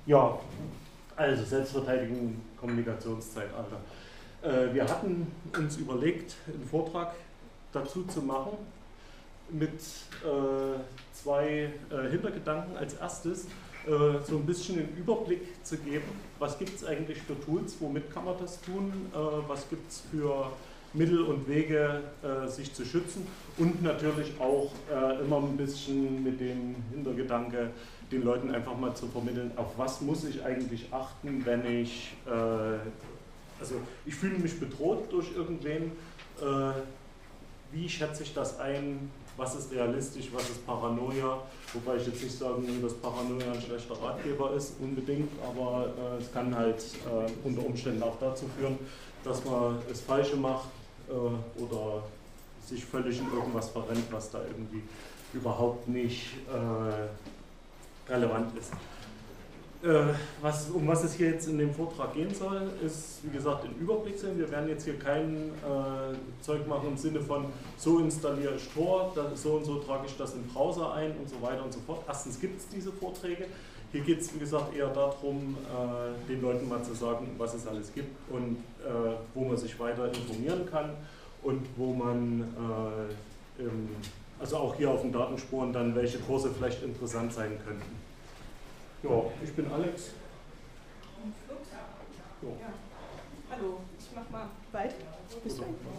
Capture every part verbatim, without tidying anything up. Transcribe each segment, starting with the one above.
Ja, also Selbstverteidigung, Kommunikationszeitalter. Äh, wir hatten uns überlegt, einen Vortrag dazu zu machen mit äh, zwei äh, Hintergedanken. Als erstes äh, so ein bisschen einen Überblick zu geben, was gibt es eigentlich für Tools, womit kann man das tun, äh, was gibt es für Mittel und Wege, äh, sich zu schützen, und natürlich auch äh, immer ein bisschen mit dem Hintergedanke, den Leuten einfach mal zu vermitteln, auf was muss ich eigentlich achten, wenn ich, äh, also ich fühle mich bedroht durch irgendwen, äh, wie schätze ich das ein, was ist realistisch, was ist Paranoia, wobei ich jetzt nicht sagen will, dass Paranoia ein schlechter Ratgeber ist, unbedingt, aber äh, es kann halt äh, unter Umständen auch dazu führen, dass man das Falsche macht äh, oder sich völlig in irgendwas verrennt, was da irgendwie überhaupt nicht äh, relevant ist. Äh, was, um was es hier jetzt in dem Vortrag gehen soll, ist, wie gesagt, ein Überblick sein. Wir werden jetzt hier kein äh, Zeug machen im Sinne von, so installiere ich Tor, das, so und so trage ich das im Browser ein und so weiter und so fort. Erstens gibt es diese Vorträge. Hier geht es, wie gesagt, eher darum, äh, den Leuten mal zu sagen, was es alles gibt und äh, wo man sich weiter informieren kann und wo man, äh, im, also auch hier auf den Datenspuren, dann welche Kurse vielleicht interessant sein könnten. Ja, ich bin Alex. Ja. Ja. Hallo, ich mach mal weiter. Bist du?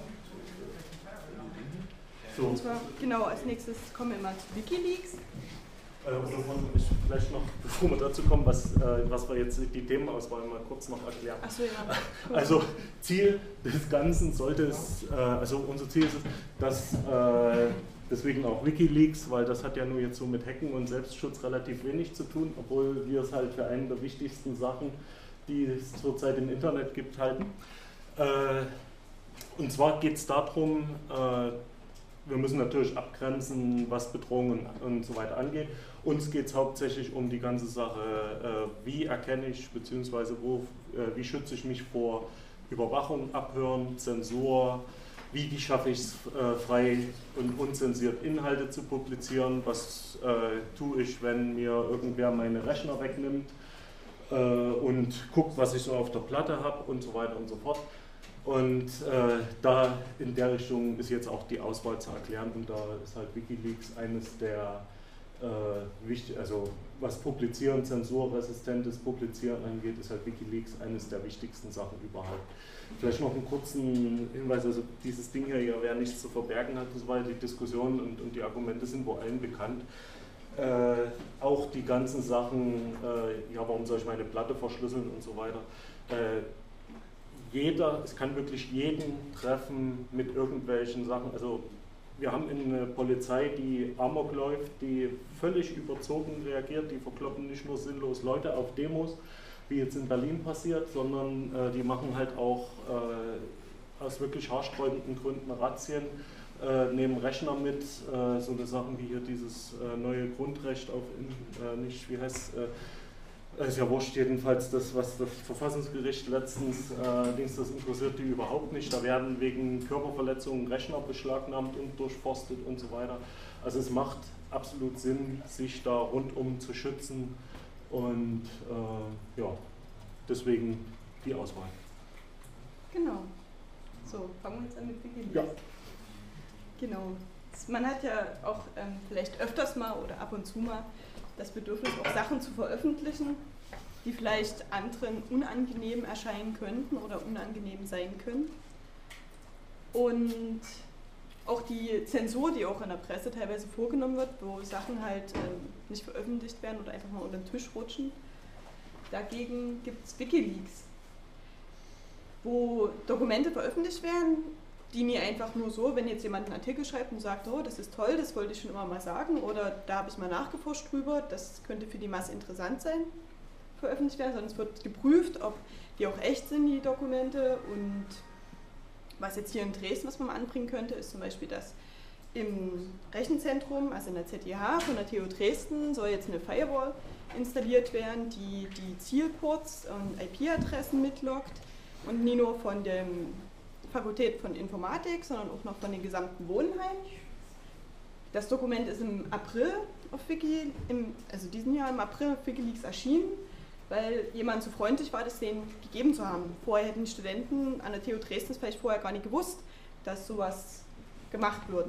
So. Und zwar, genau, als nächstes kommen wir mal zu WikiLeaks. Äh, oder wollen wir vielleicht noch, bevor wir dazu kommen, was, äh, was wir jetzt die Themenauswahl mal kurz noch erklären. Ach so, ja. Cool. Also Ziel des Ganzen sollte es, äh, also unser Ziel ist es, dass äh, deswegen auch WikiLeaks, weil das hat ja nur jetzt so mit Hacken und Selbstschutz relativ wenig zu tun, obwohl wir es halt für eine der wichtigsten Sachen, die es zurzeit im Internet gibt, halten. Äh, und zwar geht es darum, äh, wir müssen natürlich abgrenzen, was Bedrohungen und so weiter angeht. Uns geht es hauptsächlich um die ganze Sache, äh, wie erkenne ich, beziehungsweise wo, äh, wie schütze ich mich vor Überwachung, Abhören, Zensur, wie, wie schaffe ich es, äh, frei und unzensiert Inhalte zu publizieren, was äh, tue ich, wenn mir irgendwer meine Rechner wegnimmt äh, und guckt, was ich so auf der Platte habe und so weiter und so fort. Und äh, da in der Richtung ist jetzt auch die Auswahl zu erklären, und da ist halt WikiLeaks eines der äh, wichtig, also was Publizieren, zensurresistentes Publizieren angeht, ist halt WikiLeaks eines der wichtigsten Sachen überhaupt. Vielleicht noch einen kurzen Hinweis, also dieses Ding hier, ja, wer nichts zu verbergen hat, das war die Diskussion und, und die Argumente sind wohl allen bekannt. Äh, auch die ganzen Sachen, äh, ja, warum soll ich meine Platte verschlüsseln und so weiter. Äh, jeder, es kann wirklich jeden treffen mit irgendwelchen Sachen, also wir haben eine Polizei, die Amok läuft, die völlig überzogen reagiert, die verkloppen nicht nur sinnlos Leute auf Demos, wie jetzt in Berlin passiert, sondern äh, die machen halt auch äh, aus wirklich haarsträubenden Gründen Razzien, äh, nehmen Rechner mit, äh, so eine Sachen wie hier dieses äh, neue Grundrecht auf, äh, nicht, wie heißt es, äh, ist ja wurscht, jedenfalls das, was das Verfassungsgericht letztens, äh, Dings, das interessiert die überhaupt nicht, da werden wegen Körperverletzungen Rechner beschlagnahmt und durchforstet und so weiter. Also es macht absolut Sinn, sich da rundum zu schützen. Und äh, ja, deswegen die Auswahl. Genau. So, fangen wir jetzt an mit WikiLeaks. Ja. Genau. Man hat ja auch ähm, vielleicht öfters mal oder ab und zu mal das Bedürfnis, auch Sachen zu veröffentlichen, die vielleicht anderen unangenehm erscheinen könnten oder unangenehm sein können. Und auch die Zensur, die auch in der Presse teilweise vorgenommen wird, wo Sachen halt ähm, nicht veröffentlicht werden oder einfach mal unter den Tisch rutschen. Dagegen gibt es WikiLeaks, wo Dokumente veröffentlicht werden, die mir einfach nur so, wenn jetzt jemand einen Artikel schreibt und sagt, oh, das ist toll, das wollte ich schon immer mal sagen, oder da habe ich mal nachgeforscht drüber, das könnte für die Masse interessant sein, veröffentlicht werden, sondern es wird geprüft, ob die auch echt sind, die Dokumente. Und was jetzt hier in Dresden, was man mal anbringen könnte, ist zum Beispiel, dass im Rechenzentrum, also in der Z I H von der T U Dresden, soll jetzt eine Firewall installiert werden, die die Zielports und I P-Adressen mitloggt und nie nur von der Fakultät von Informatik, sondern auch noch von den gesamten Wohnheimen. Das Dokument ist im April auf Wiki, im, also diesen Jahr im April auf WikiLeaks erschienen. weil jemand so freundlich war, das denen gegeben zu haben. Vorher hätten die Studenten an der T U Dresden vielleicht vorher gar nicht gewusst, dass sowas gemacht wird.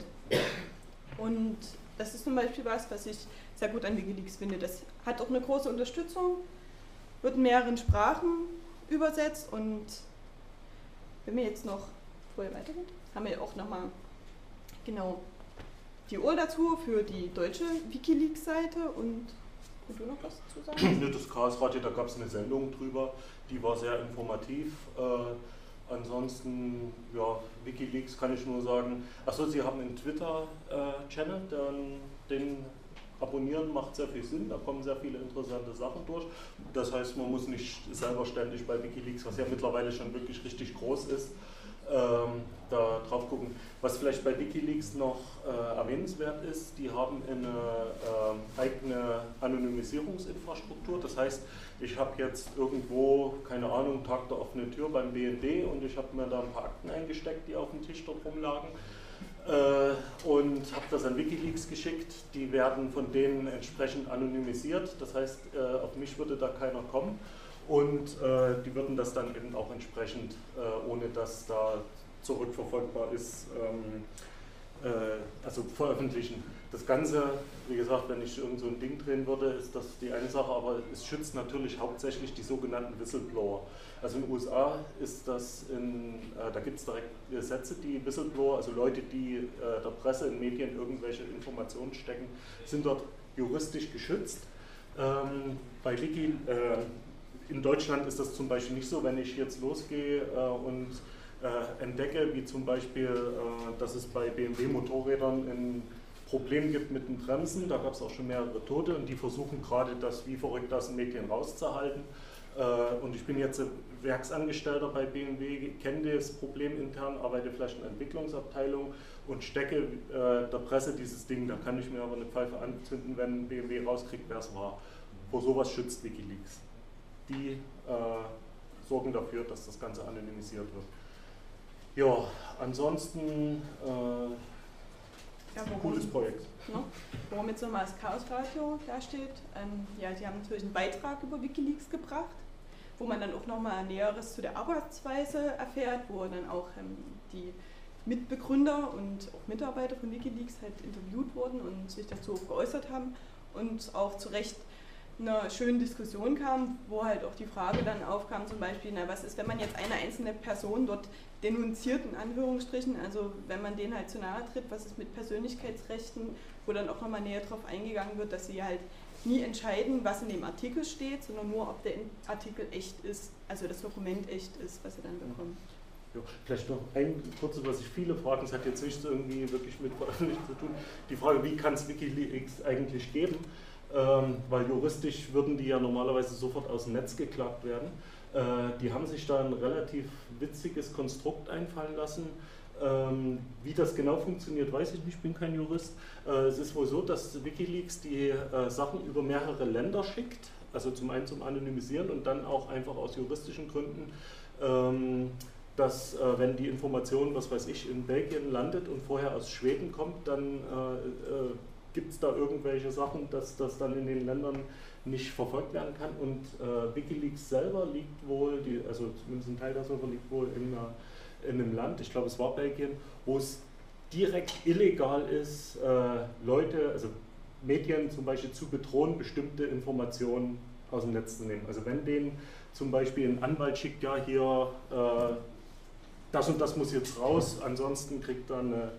Und das ist zum Beispiel was, was ich sehr gut an Wikileaks finde. Das hat auch eine große Unterstützung, wird in mehreren Sprachen übersetzt und wenn wir jetzt noch vorher weitergehen, haben wir auch nochmal genau die U R L dazu für die deutsche Wikileaks-Seite und willst du noch was dazu sagen? Ja, das Chaosradio, da gab es eine Sendung drüber, die war sehr informativ. Äh, ansonsten, ja, Wikileaks kann ich nur sagen, achso, Sie haben einen Twitter-Channel, äh, den abonnieren macht sehr viel Sinn, da kommen sehr viele interessante Sachen durch. Das heißt, man muss nicht selber ständig bei Wikileaks, was ja mittlerweile schon wirklich richtig groß ist, ähm, da drauf gucken. Was vielleicht bei Wikileaks noch äh, erwähnenswert ist, die haben eine äh, eigene Anonymisierungsinfrastruktur. Das heißt, ich habe jetzt irgendwo, keine Ahnung, Tag der offenen Tür beim B N D und ich habe mir da ein paar Akten eingesteckt, die auf dem Tisch dort rumlagen. Äh, und habe das an Wikileaks geschickt. Die werden von denen entsprechend anonymisiert. Das heißt, äh, auf mich würde da keiner kommen. Und äh, die würden das dann eben auch entsprechend, äh, ohne dass da zurückverfolgbar ist, ähm, äh, also veröffentlichen. Das Ganze, wie gesagt, wenn ich irgend so ein Ding drehen würde, ist das die eine Sache, aber es schützt natürlich hauptsächlich die sogenannten Whistleblower. Also in den U S A ist das, in, äh, da gibt es direkt Gesetze, die Whistleblower, also Leute, die äh, der Presse, in Medien irgendwelche Informationen stecken, sind dort juristisch geschützt. Ähm, bei Wiki, äh, in Deutschland ist das zum Beispiel nicht so, wenn ich jetzt losgehe äh, und äh, entdecke, wie zum Beispiel, äh, dass es bei B M W-Motorrädern ein Problem gibt mit den Bremsen, da gab es auch schon mehrere Tote und die versuchen gerade das wie verrückt aus den Medien rauszuhalten. Äh, und ich bin jetzt Werksangestellter bei B M W, kenne das Problem intern, arbeite vielleicht in der Entwicklungsabteilung und stecke äh, der Presse dieses Ding, da kann ich mir aber eine Pfeife anzünden, wenn B M W rauskriegt, wer es war. Vor sowas schützt Wikileaks. Die äh, sorgen dafür, dass das Ganze anonymisiert wird. Ja, ansonsten äh, ja, ein cooles Projekt. Ne, warum jetzt nochmal das Chaosradio dasteht, ähm, ja, die haben natürlich einen Beitrag über Wikileaks gebracht, wo man dann auch nochmal Näheres zu der Arbeitsweise erfährt, wo dann auch ähm, die Mitbegründer und auch Mitarbeiter von Wikileaks halt interviewt wurden und sich dazu auch geäußert haben und auch zu Recht einer schönen Diskussion kam, wo halt auch die Frage dann aufkam, zum Beispiel, na, was ist, wenn man jetzt eine einzelne Person dort denunziert, in Anführungsstrichen, also wenn man denen halt zu nahe tritt, was ist mit Persönlichkeitsrechten, wo dann auch nochmal näher darauf eingegangen wird, dass sie halt nie entscheiden, was in dem Artikel steht, sondern nur, ob der Artikel echt ist, also das Dokument echt ist, was sie dann bekommen. Ja, vielleicht noch ein kurzes, was ich viele fragen, es hat jetzt nichts irgendwie wirklich mit veröffentlicht zu tun, die Frage, wie kann es Wikileaks eigentlich geben? Ähm, weil juristisch würden die ja normalerweise sofort aus dem Netz geklagt werden. Äh, die haben sich da ein relativ witziges Konstrukt einfallen lassen. Ähm, wie das genau funktioniert, weiß ich nicht, ich bin kein Jurist. Äh, es ist wohl so, dass Wikileaks die äh, Sachen über mehrere Länder schickt, also zum einen zum Anonymisieren und dann auch einfach aus juristischen Gründen, ähm, dass äh, wenn die Information, was weiß ich, in Belgien landet und vorher aus Schweden kommt, dann äh, äh, gibt es da irgendwelche Sachen, dass das dann in den Ländern nicht verfolgt werden kann. Und äh, Wikileaks selber liegt wohl, die, also zumindest ein Teil der Server liegt wohl in, einer, in einem Land, ich glaube es war Belgien, wo es direkt illegal ist, äh, Leute, also Medien zum Beispiel zu bedrohen, bestimmte Informationen aus dem Netz zu nehmen. Also wenn denen zum Beispiel ein Anwalt schickt, ja hier, äh, das und das muss jetzt raus, ansonsten kriegt dann eine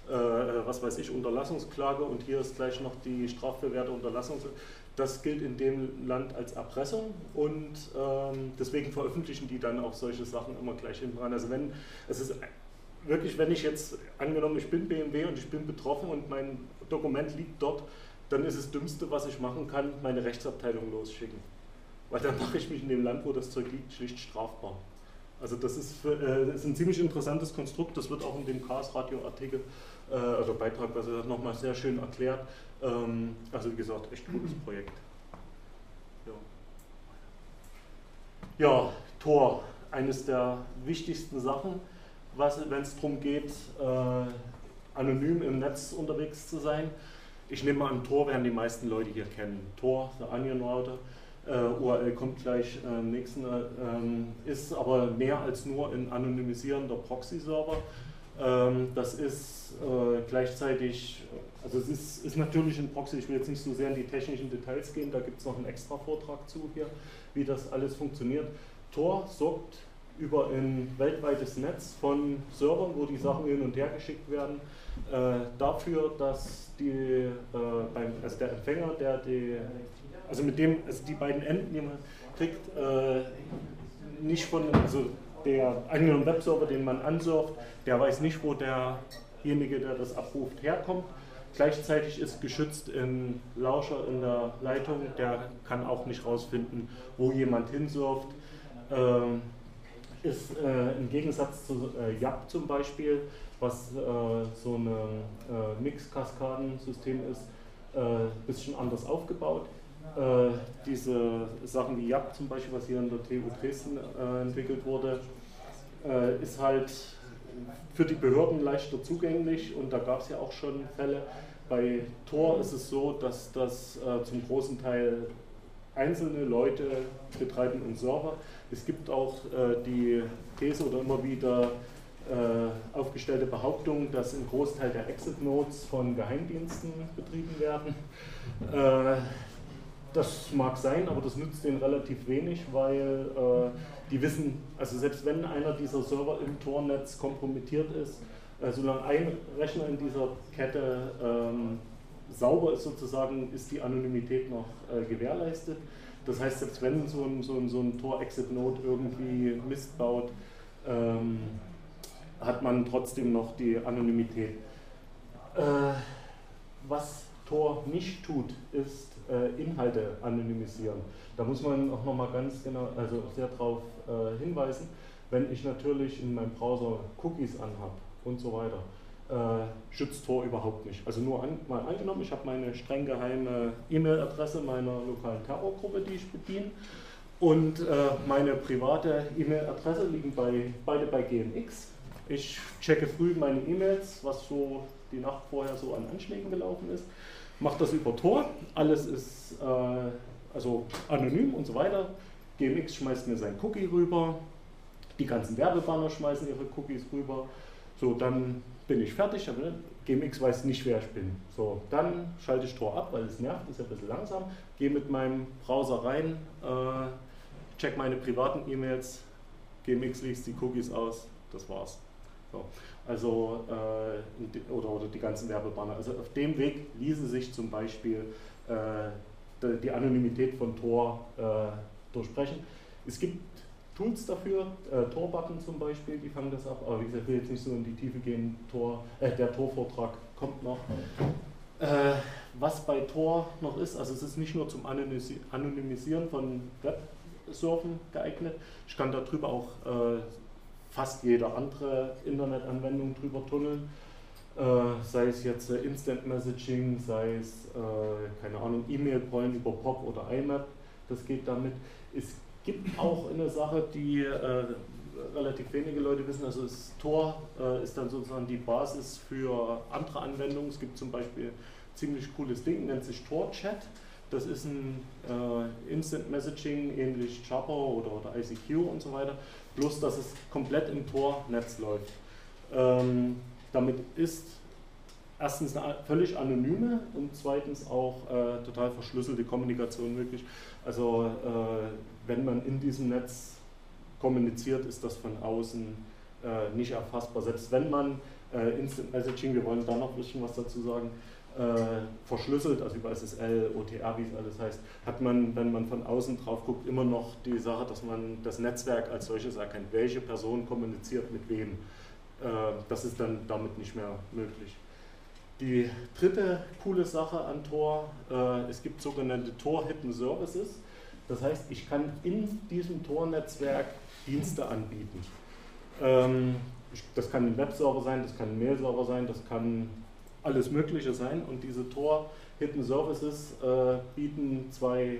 Äh, was weiß ich, Unterlassungsklage und hier ist gleich noch die strafbewährte Unterlassung. Das gilt in dem Land als Erpressung und ähm, deswegen veröffentlichen die dann auch solche Sachen immer gleich hinten dran. Also wenn, es ist wirklich, wenn ich jetzt, angenommen ich bin B M W und ich bin betroffen und mein Dokument liegt dort, dann ist das Dümmste, was ich machen kann, meine Rechtsabteilung losschicken. Weil dann mache ich mich in dem Land, wo das Zeug liegt, schlicht strafbar. Also das ist, für, äh, das ist ein ziemlich interessantes Konstrukt, das wird auch in dem Chaosradio-Artikel äh, oder Beitrag, also nochmal sehr schön erklärt. Ähm, also wie gesagt, echt cooles Projekt. Ja, ja, Tor, eines der wichtigsten Sachen, wenn es darum geht, äh, anonym im Netz unterwegs zu sein. Ich nehme mal an, Tor werden die meisten Leute hier kennen. Tor, der Onion Router. äh, U R L kommt gleich äh, im nächsten, ähm, ist aber mehr als nur ein anonymisierender Proxy-Server. Ähm, das ist äh, gleichzeitig, also es ist, ist natürlich ein Proxy, ich will jetzt nicht so sehr in die technischen Details gehen, da gibt es noch einen extra Vortrag zu hier, wie das alles funktioniert. Tor sorgt über ein weltweites Netz von Servern, wo die Sachen hin und her geschickt werden, äh, dafür, dass die, äh, beim, also der Empfänger, der die, also mit dem, also die beiden Enden, die man kriegt, äh, nicht von, also der angenommen Webserver, den man ansurft, der weiß nicht, wo derjenige, der das abruft, herkommt. Gleichzeitig ist geschützt ein Lauscher in der Leitung, der kann auch nicht rausfinden, wo jemand hinsurft. Ähm, ist äh, im Gegensatz zu äh, Yap zum Beispiel, was äh, so ein äh, Mix-Kaskadensystem ist, ein äh, bisschen anders aufgebaut. Äh, diese Sachen wie Yap zum Beispiel, was hier in der T U Dresden äh, entwickelt wurde, äh, ist halt für die Behörden leichter zugänglich und da gab es ja auch schon Fälle. Bei Tor ist es so, dass das äh, zum großen Teil einzelne Leute betreiben einen Server. Es gibt auch äh, die These oder immer wieder äh, aufgestellte Behauptung, dass ein Großteil der Exit-Nodes von Geheimdiensten betrieben werden. Äh, das mag sein, aber das nützt denen relativ wenig, weil äh, die wissen, also selbst wenn einer dieser Server im Tor-Netz kompromittiert ist, äh, solange ein Rechner in dieser Kette ähm, sauber ist sozusagen, ist die Anonymität noch äh, gewährleistet. Das heißt, selbst wenn so ein, so ein, so ein Tor-Exit-Node irgendwie Mist baut, ähm, hat man trotzdem noch die Anonymität. Äh, was Tor nicht tut, ist äh, Inhalte anonymisieren. Da muss man auch nochmal ganz genau, also sehr darauf äh, hinweisen, wenn ich natürlich in meinem Browser Cookies anhabe und so weiter, Äh, schützt Tor überhaupt nicht. Also nur an, mal angenommen, ich habe meine streng geheime E-Mail-Adresse meiner lokalen Terrorgruppe, die ich bediene, und äh, meine private E-Mail-Adresse liegen bei, beide bei G M X. Ich checke früh meine E-Mails, was so die Nacht vorher so an Anschlägen gelaufen ist, mache das über Tor, alles ist äh, also anonym und so weiter. G M X schmeißt mir sein Cookie rüber, die ganzen Werbebanner schmeißen ihre Cookies rüber. So, dann bin ich fertig, aber G M X weiß nicht, wer ich bin. So, dann schalte ich Tor ab, weil es nervt, ist ja ein bisschen langsam, gehe mit meinem Browser rein, äh, check meine privaten E-Mails, G M X liest die Cookies aus, das war's. So, also, äh, oder, oder die ganzen Werbebanner. Also auf dem Weg ließe sich zum Beispiel äh, die Anonymität von Tor äh, durchbrechen. Es gibt Tools dafür, äh, Tor-Button zum Beispiel, die fangen das ab, aber wie gesagt, ich will jetzt nicht so in die Tiefe gehen, Tor, äh, der Tor-Vortrag kommt noch. Äh, was bei Tor noch ist, also es ist nicht nur zum Anonymisi- Anonymisieren von Websurfen geeignet, ich kann darüber auch äh, fast jede andere Internetanwendung drüber tunneln, äh, sei es jetzt äh, Instant Messaging, sei es, äh, keine Ahnung, E-Mail-Pollen über Pop oder I M A P, das geht damit. Es gibt auch eine Sache, die äh, relativ wenige Leute wissen, also das Tor äh, ist dann sozusagen die Basis für andere Anwendungen. Es gibt zum Beispiel ein ziemlich cooles Ding, nennt sich Tor-Chat. Das ist ein äh, Instant Messaging, ähnlich Jabber oder, oder I C Q und so weiter, bloß dass es komplett im Tor-Netz läuft. Ähm, damit ist erstens eine völlig anonyme und zweitens auch äh, total verschlüsselte Kommunikation möglich. Also äh, wenn man in diesem Netz kommuniziert, ist das von außen äh, nicht erfassbar. Selbst wenn man äh, Instant Messaging, wir wollen da noch ein bisschen was dazu sagen, äh, verschlüsselt, also über S S L, O T R, wie es alles heißt, hat man, wenn man von außen drauf guckt, immer noch die Sache, dass man das Netzwerk als solches erkennt, welche Person kommuniziert mit wem. Äh, das ist dann damit nicht mehr möglich. Die dritte coole Sache an Tor, äh, es gibt sogenannte Tor Hidden Services. Das heißt, ich kann in diesem Tor-Netzwerk Dienste anbieten. Ähm, ich, das kann ein Webserver sein, das kann ein Mail-Server sein, das kann alles Mögliche sein. Und diese Tor Hidden Services äh, bieten zwei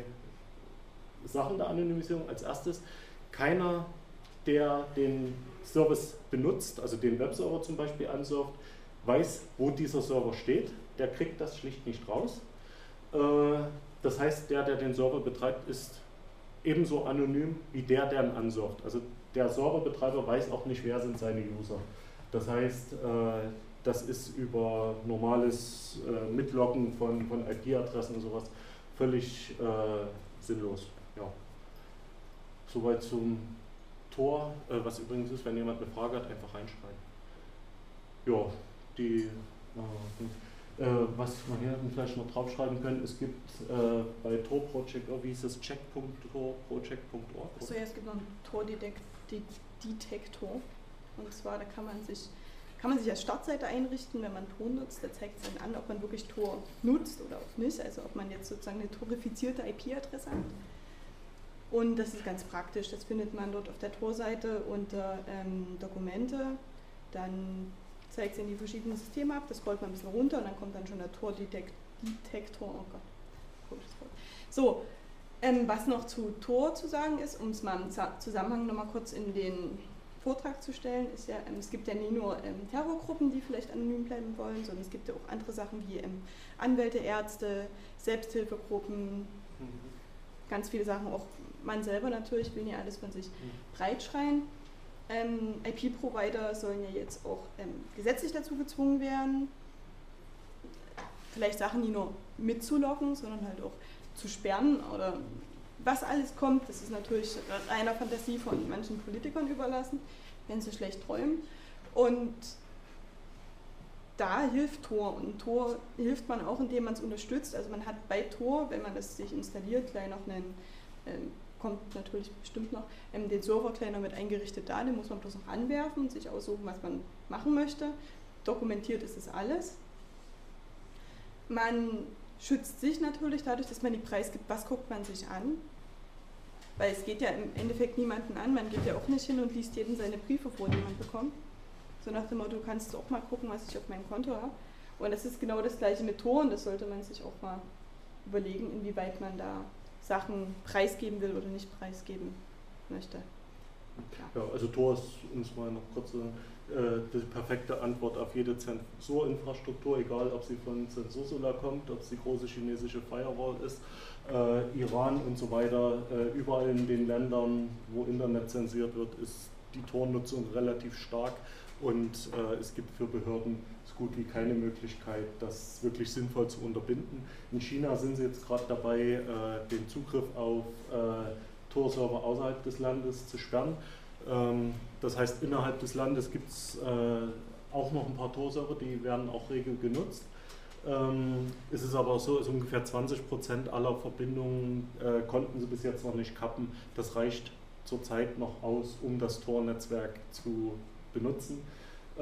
Sachen der Anonymisierung. Als erstes, keiner, der den Service benutzt, also den Webserver zum Beispiel ansurft, weiß, wo dieser Server steht, der kriegt das schlicht nicht raus. Äh, das heißt, der, der den Server betreibt, ist ebenso anonym wie der, der ihn ansurft. Also der Serverbetreiber weiß auch nicht, wer sind seine User. Das heißt, äh, das ist über normales äh, Mitloggen von, von I P-Adressen und sowas völlig äh, sinnlos. Ja. Soweit zum Tor, äh, was übrigens ist, wenn jemand eine Frage hat, einfach reinschreiben. Ja, die, äh, äh, was wir hier vielleicht noch draufschreiben können, es gibt äh, bei Tor Project, oh, wie hieß es, check punkt tor project punkt org. Achso, ja, es gibt noch einen Tor-Detektor. Und zwar, da kann man sich kann man sich als Startseite einrichten, wenn man Tor nutzt. Da zeigt es dann an, ob man wirklich Tor nutzt oder auch nicht. Also ob man jetzt sozusagen eine torifizierte I P-Adresse hat. Und das ist ganz praktisch. Das findet man dort auf der Tor-Seite unter ähm, Dokumente. Dann zeigt es in die verschiedenen Systeme ab. Das scrollt man ein bisschen runter und dann kommt dann schon der Tor-Detektor. Oh Gott, komisches Wort. So, ähm, was noch zu Tor zu sagen ist, um es mal im Zusammenhang nochmal kurz in den Vortrag zu stellen, ist ja, ähm, es gibt ja nie nur ähm, Terrorgruppen, die vielleicht anonym bleiben wollen, sondern es gibt ja auch andere Sachen wie ähm, Anwälte, Ärzte, Selbsthilfegruppen, mhm. ganz viele Sachen, auch man selber natürlich, will ja alles von sich mhm. breitschreien. Ähm, I P-Provider sollen ja jetzt auch ähm, gesetzlich dazu gezwungen werden, vielleicht Sachen, die nur mitzuloggen, sondern halt auch zu sperren oder was alles kommt, das ist natürlich reiner Fantasie von manchen Politikern überlassen, wenn sie schlecht träumen. Und da hilft Tor. Und Tor hilft man auch, indem man es unterstützt. Also man hat bei Tor, wenn man das sich installiert, gleich noch einen, ähm, kommt natürlich bestimmt noch, ähm, den Server gleich noch mit eingerichtet da, den muss man bloß noch anwerfen, sich aussuchen, was man machen möchte. Dokumentiert ist es alles. Man schützt sich natürlich dadurch, dass man die Preis gibt, was guckt man sich an. Weil es geht ja im Endeffekt niemanden an, man geht ja auch nicht hin und liest jedem seine Briefe vor, die man bekommt. So nach dem Motto, du kannst auch mal gucken, was ich auf meinem Konto habe. Und das ist genau das gleiche mit Tor und das sollte man sich auch mal überlegen, inwieweit man da Sachen preisgeben will oder nicht preisgeben möchte. Ja, ja also Tor ist, um es mal noch kurz zu sagen, äh, die perfekte Antwort auf jede Zensurinfrastruktur, egal ob sie von Zensursolar kommt, ob es die große chinesische Firewall ist, äh, Iran und so weiter. Äh, überall in den Ländern, wo Internet zensiert wird, ist die Tor-Nutzung relativ stark und äh, es gibt für Behörden so gut wie keine Möglichkeit, das wirklich sinnvoll zu unterbinden. In China sind sie jetzt gerade dabei, äh, den Zugriff auf äh, Tor-Server außerhalb des Landes zu sperren. Das heißt, innerhalb des Landes gibt es äh, auch noch ein paar Tor-Server, die werden auch regel genutzt. Ähm, es ist aber so, also ungefähr zwanzig Prozent aller Verbindungen äh, konnten sie bis jetzt noch nicht kappen. Das reicht zurzeit noch aus, um das Tor-Netzwerk zu benutzen. Äh,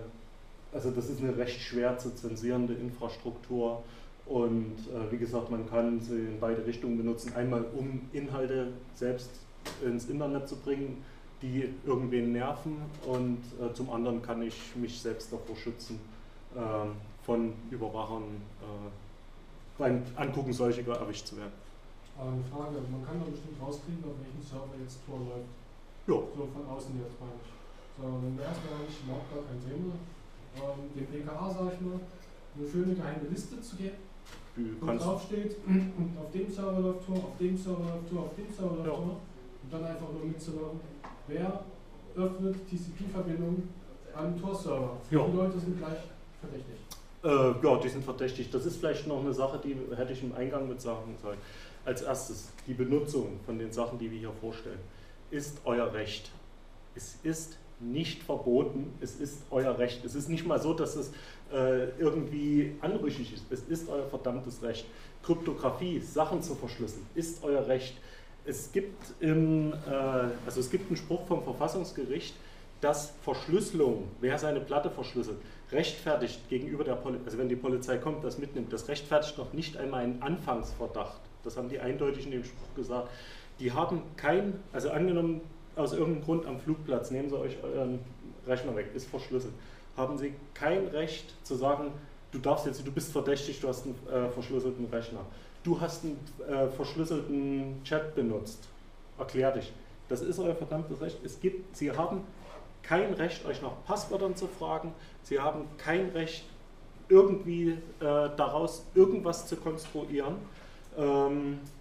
also das ist eine recht schwer zu zensierende Infrastruktur und äh, wie gesagt, man kann sie in beide Richtungen benutzen. Einmal, um Inhalte selbst ins Internet zu bringen, die irgendwen nerven und äh, zum anderen kann ich mich selbst davor schützen, äh, von Überwachern äh, beim Angucken solcher erwischt zu werden. Eine Frage, man kann doch bestimmt rauskriegen, auf welchem Server jetzt Tor läuft. Ja. So von außen jetzt meine ich. So, dann wäre es eigentlich überhaupt gar kein Thema, ähm, dem P K A, sag ich mal, eine schöne geheime Liste zu geben, wo drauf steht, und auf dem Server läuft Tor, auf dem Server läuft Tor, auf dem Server läuft Tor. Ja. Und dann einfach nur mitzulaufen, wer öffnet T C P-Verbindungen an Tor-Server. Ja. Die Leute sind gleich verdächtig. Äh, ja, die sind verdächtig. Das ist vielleicht noch eine Sache, die hätte ich im Eingang mit sagen sollen. Als erstes, die Benutzung von den Sachen, die wir hier vorstellen, ist euer Recht. Es ist nicht verboten, es ist euer Recht. Es ist nicht mal so, dass es äh, irgendwie anrüchig ist. Es ist euer verdammtes Recht. Kryptographie, Sachen zu verschlüsseln, ist euer Recht. Es gibt, im, äh, also es gibt einen Spruch vom Verfassungsgericht, dass Verschlüsselung, wer seine Platte verschlüsselt, rechtfertigt gegenüber der Polizei, also wenn die Polizei kommt, das mitnimmt, das rechtfertigt noch nicht einmal einen Anfangsverdacht. Das haben die eindeutig in dem Spruch gesagt. Die haben kein, also angenommen, aus irgendeinem Grund am Flugplatz, nehmen sie euch euren Rechner weg, ist verschlüsselt, haben sie kein Recht zu sagen, du darfst jetzt, du bist verdächtig, du hast einen äh, verschlüsselten Rechner. Du hast einen äh, verschlüsselten Chat benutzt. Erklär dich. Das ist euer verdammtes Recht. Es gibt, Sie haben kein Recht, euch nach Passwörtern zu fragen. Sie haben kein Recht, irgendwie äh, daraus irgendwas zu konstruieren. Ähm,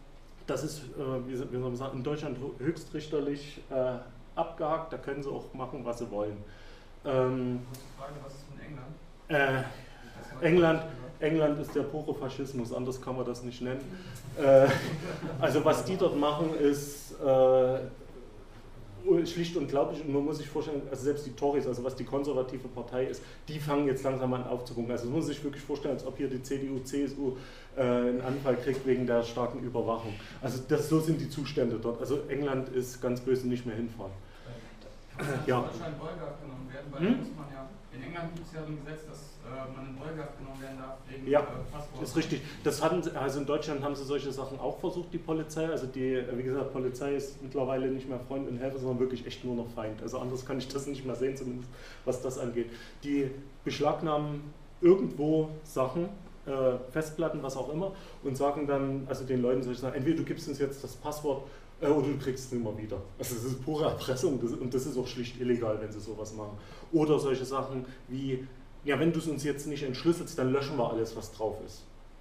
das ist, äh, wie, wie soll man sagen, in Deutschland höchstrichterlich äh, abgehakt, da können sie auch machen, was sie wollen. Ähm, Frage, was ist in England? Äh, England, England ist der pure Faschismus, anders kann man das nicht nennen. Äh, also was die dort machen ist äh, schlicht und glaublich, und man muss sich vorstellen, also selbst die Tories, also was die konservative Partei ist, die fangen jetzt langsam an aufzugucken. Also man muss sich wirklich vorstellen, als ob hier die C D U, C S U äh, einen Anfall kriegt wegen der starken Überwachung. Also das, so sind die Zustände dort. Also England ist ganz böse, nicht mehr hinfahren. Kann ja. in Deutschland Beuge abgenommen werden, weil hm? muss man ja, in England gibt es ja ein Gesetz, dass äh, man in Beuge abgenommen werden darf wegen ja, äh, Passwort. ist richtig. Das hatten, also in Deutschland haben sie solche Sachen auch versucht, die Polizei. Also die, wie gesagt, Polizei ist mittlerweile nicht mehr Freund und Helfer, sondern wirklich echt nur noch Feind. Also anders kann ich das nicht mehr sehen, zumindest was das angeht. Die beschlagnahmen irgendwo Sachen, äh, Festplatten, was auch immer, und sagen dann, also den Leuten solche Sachen, entweder du gibst uns jetzt das Passwort, oder du kriegst es immer wieder. Also das ist pure Erpressung das, und das ist auch schlicht illegal, wenn sie sowas machen. Oder solche Sachen wie, ja, wenn du es uns jetzt nicht entschlüsselst, dann löschen wir alles, was drauf ist.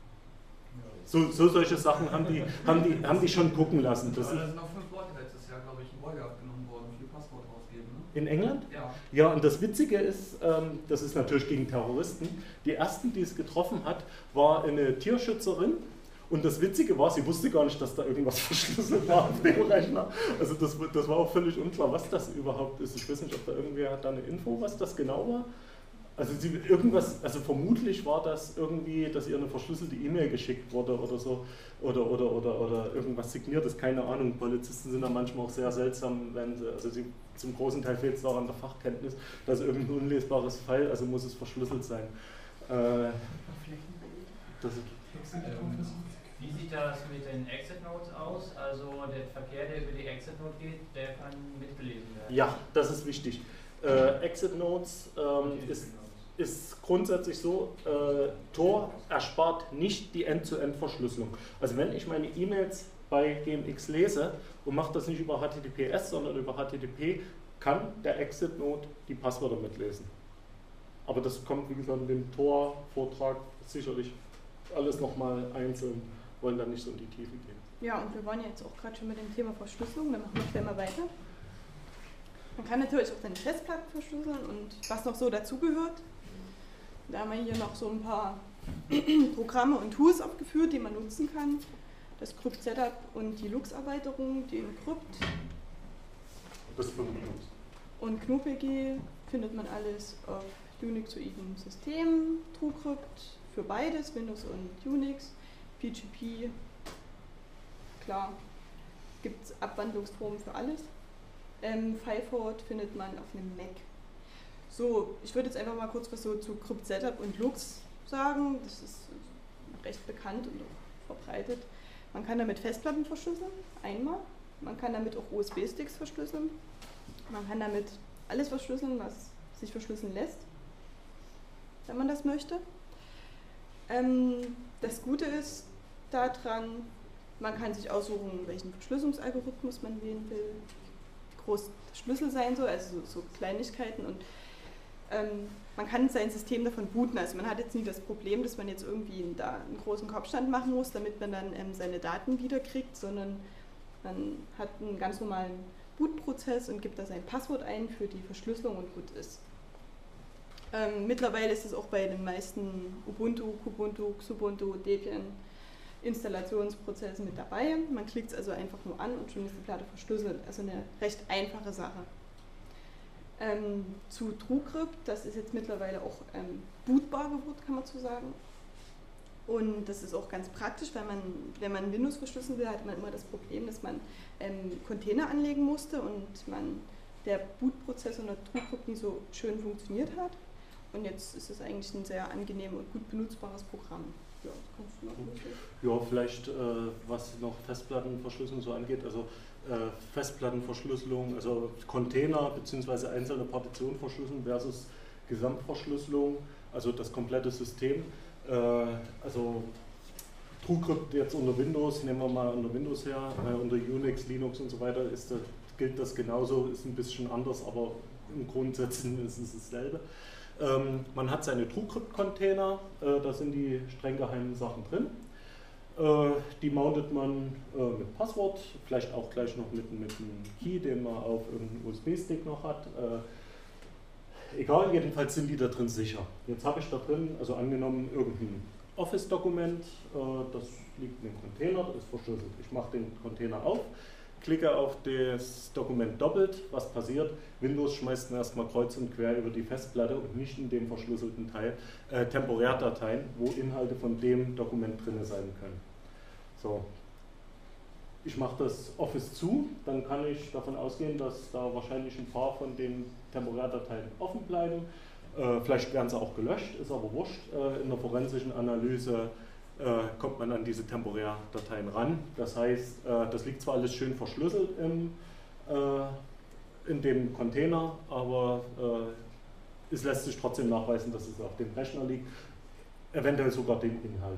So, so solche Sachen haben die, haben, die, haben die schon gucken lassen. Das Aber da sind auch fünf Leute letztes Jahr, glaube ich, in Beuge abgenommen worden, für Passwort rausgeben. Ne? In England? Ja. Ja, und das Witzige ist, ähm, das ist natürlich gegen Terroristen, die ersten, die es getroffen hat, war eine Tierschützerin. Und das Witzige war, sie wusste gar nicht, dass da irgendwas verschlüsselt war auf dem Rechner. Also das, das war auch völlig unklar, was das überhaupt ist. Ich weiß nicht, ob da irgendwer hat da eine Info, was das genau war. Also sie, irgendwas, also vermutlich war das irgendwie, dass ihr eine verschlüsselte E-Mail geschickt wurde oder so. Oder, oder, oder, oder irgendwas signiertes, keine Ahnung. Polizisten sind da manchmal auch sehr seltsam, wenn sie, also sie, zum großen Teil fehlt es auch an der Fachkenntnis, dass irgendein unlesbares File, also muss es verschlüsselt sein. Äh, das ist, Wie sieht das mit den Exit Notes aus? Also der Verkehr, der über die Exit Note geht, der kann mitgelesen werden. Ja, das ist wichtig. Äh, Exit Notes ähm, ist, ist grundsätzlich so, äh, Tor erspart nicht die End-zu-End-Verschlüsselung. Also wenn ich meine E-Mails bei G M X lese und mache das nicht über H T T P S, sondern über H T T P, kann der Exit Note die Passwörter mitlesen. Aber das kommt, wie gesagt, in dem Tor-Vortrag sicherlich alles nochmal einzeln. Wollen dann nicht so in die Tiefe gehen. Ja, und wir waren ja jetzt auch gerade schon mit dem Thema Verschlüsselung, dann machen wir gleich mal weiter. Man kann natürlich auch seine Festplatten verschlüsseln und was noch so dazugehört. Da haben wir hier noch so ein paar Programme und Tools aufgeführt, die man nutzen kann. Das Crypt Setup und die Lux-Erweiterung, die Encrypt. Das von Linux. Und GnuPG findet man alles auf Unixoiden Systemen, TrueCrypt für beides, Windows und Unix. P G P, klar, gibt es Abwandlungsformen für alles. Ähm, FileForward findet man auf einem Mac. So, ich würde jetzt einfach mal kurz was so zu Crypt Setup und Lux sagen. Das ist recht bekannt und auch verbreitet. Man kann damit Festplatten verschlüsseln, einmal. Man kann damit auch U S B-Sticks verschlüsseln. Man kann damit alles verschlüsseln, was sich verschlüsseln lässt, wenn man das möchte. Ähm, das Gute ist daran, man kann sich aussuchen, welchen Verschlüsselungsalgorithmus man wählen will, wie groß der Schlüssel sein soll, also so, so Kleinigkeiten. Und ähm, man kann sein System davon booten. Also man hat jetzt nie das Problem, dass man jetzt irgendwie da einen großen Kopfstand machen muss, damit man dann ähm, seine Daten wiederkriegt, sondern man hat einen ganz normalen Bootprozess und gibt da sein Passwort ein für die Verschlüsselung und gut ist. Ähm, mittlerweile ist es auch bei den meisten Ubuntu, Kubuntu, Xubuntu, Debian Installationsprozessen mit dabei. Man klickt es also einfach nur an und schon ist die Platte verschlüsselt. Also eine recht einfache Sache. Ähm, zu TrueCrypt, das ist jetzt mittlerweile auch ähm, bootbar geworden, kann man so sagen. Und das ist auch ganz praktisch, weil man, wenn man Windows verschlüsseln will, hat man immer das Problem, dass man ähm, Container anlegen musste und man der Bootprozess unter TrueCrypt nie so schön funktioniert hat. Und jetzt ist es eigentlich ein sehr angenehm und gut benutzbares Programm. Ja, kannst du noch ja, vielleicht äh, was noch Festplattenverschlüsselung so angeht, also äh, Festplattenverschlüsselung, also Container bzw. einzelne Partitionen verschlüsseln versus Gesamtverschlüsselung, also das komplette System. Äh, also TrueCrypt jetzt unter Windows, nehmen wir mal unter Windows her, äh, unter Unix, Linux und so weiter ist das, gilt das genauso, ist ein bisschen anders, aber im Grundsätzlichen ist es dasselbe. Ähm, man hat seine TrueCrypt-Container, äh, da sind die streng geheimen Sachen drin. Äh, die mountet man äh, mit Passwort, vielleicht auch gleich noch mit, mit einem Key, den man auf irgendeinem U S B-Stick noch hat. Äh, egal, jedenfalls sind die da drin sicher. Jetzt habe ich da drin, also angenommen, irgendein Office-Dokument, äh, das liegt in einem Container, das ist verschlüsselt. Ich mache den Container auf, klicke auf das Dokument doppelt, was passiert? Windows schmeißt dann erstmal kreuz und quer über die Festplatte und nicht in dem verschlüsselten Teil äh, Temporärdateien, wo Inhalte von dem Dokument drin sein können. So. Ich mache das Office zu, dann kann ich davon ausgehen, dass da wahrscheinlich ein paar von den Temporärdateien offen bleiben. Äh, vielleicht werden sie auch gelöscht, ist aber wurscht. Äh, in der forensischen Analyse äh, kommt man an diese Temporärdateien ran. Das heißt, äh, das liegt zwar alles schön verschlüsselt im, äh, in dem Container, aber äh, es lässt sich trotzdem nachweisen, dass es auf dem Rechner liegt, eventuell sogar den Inhalt.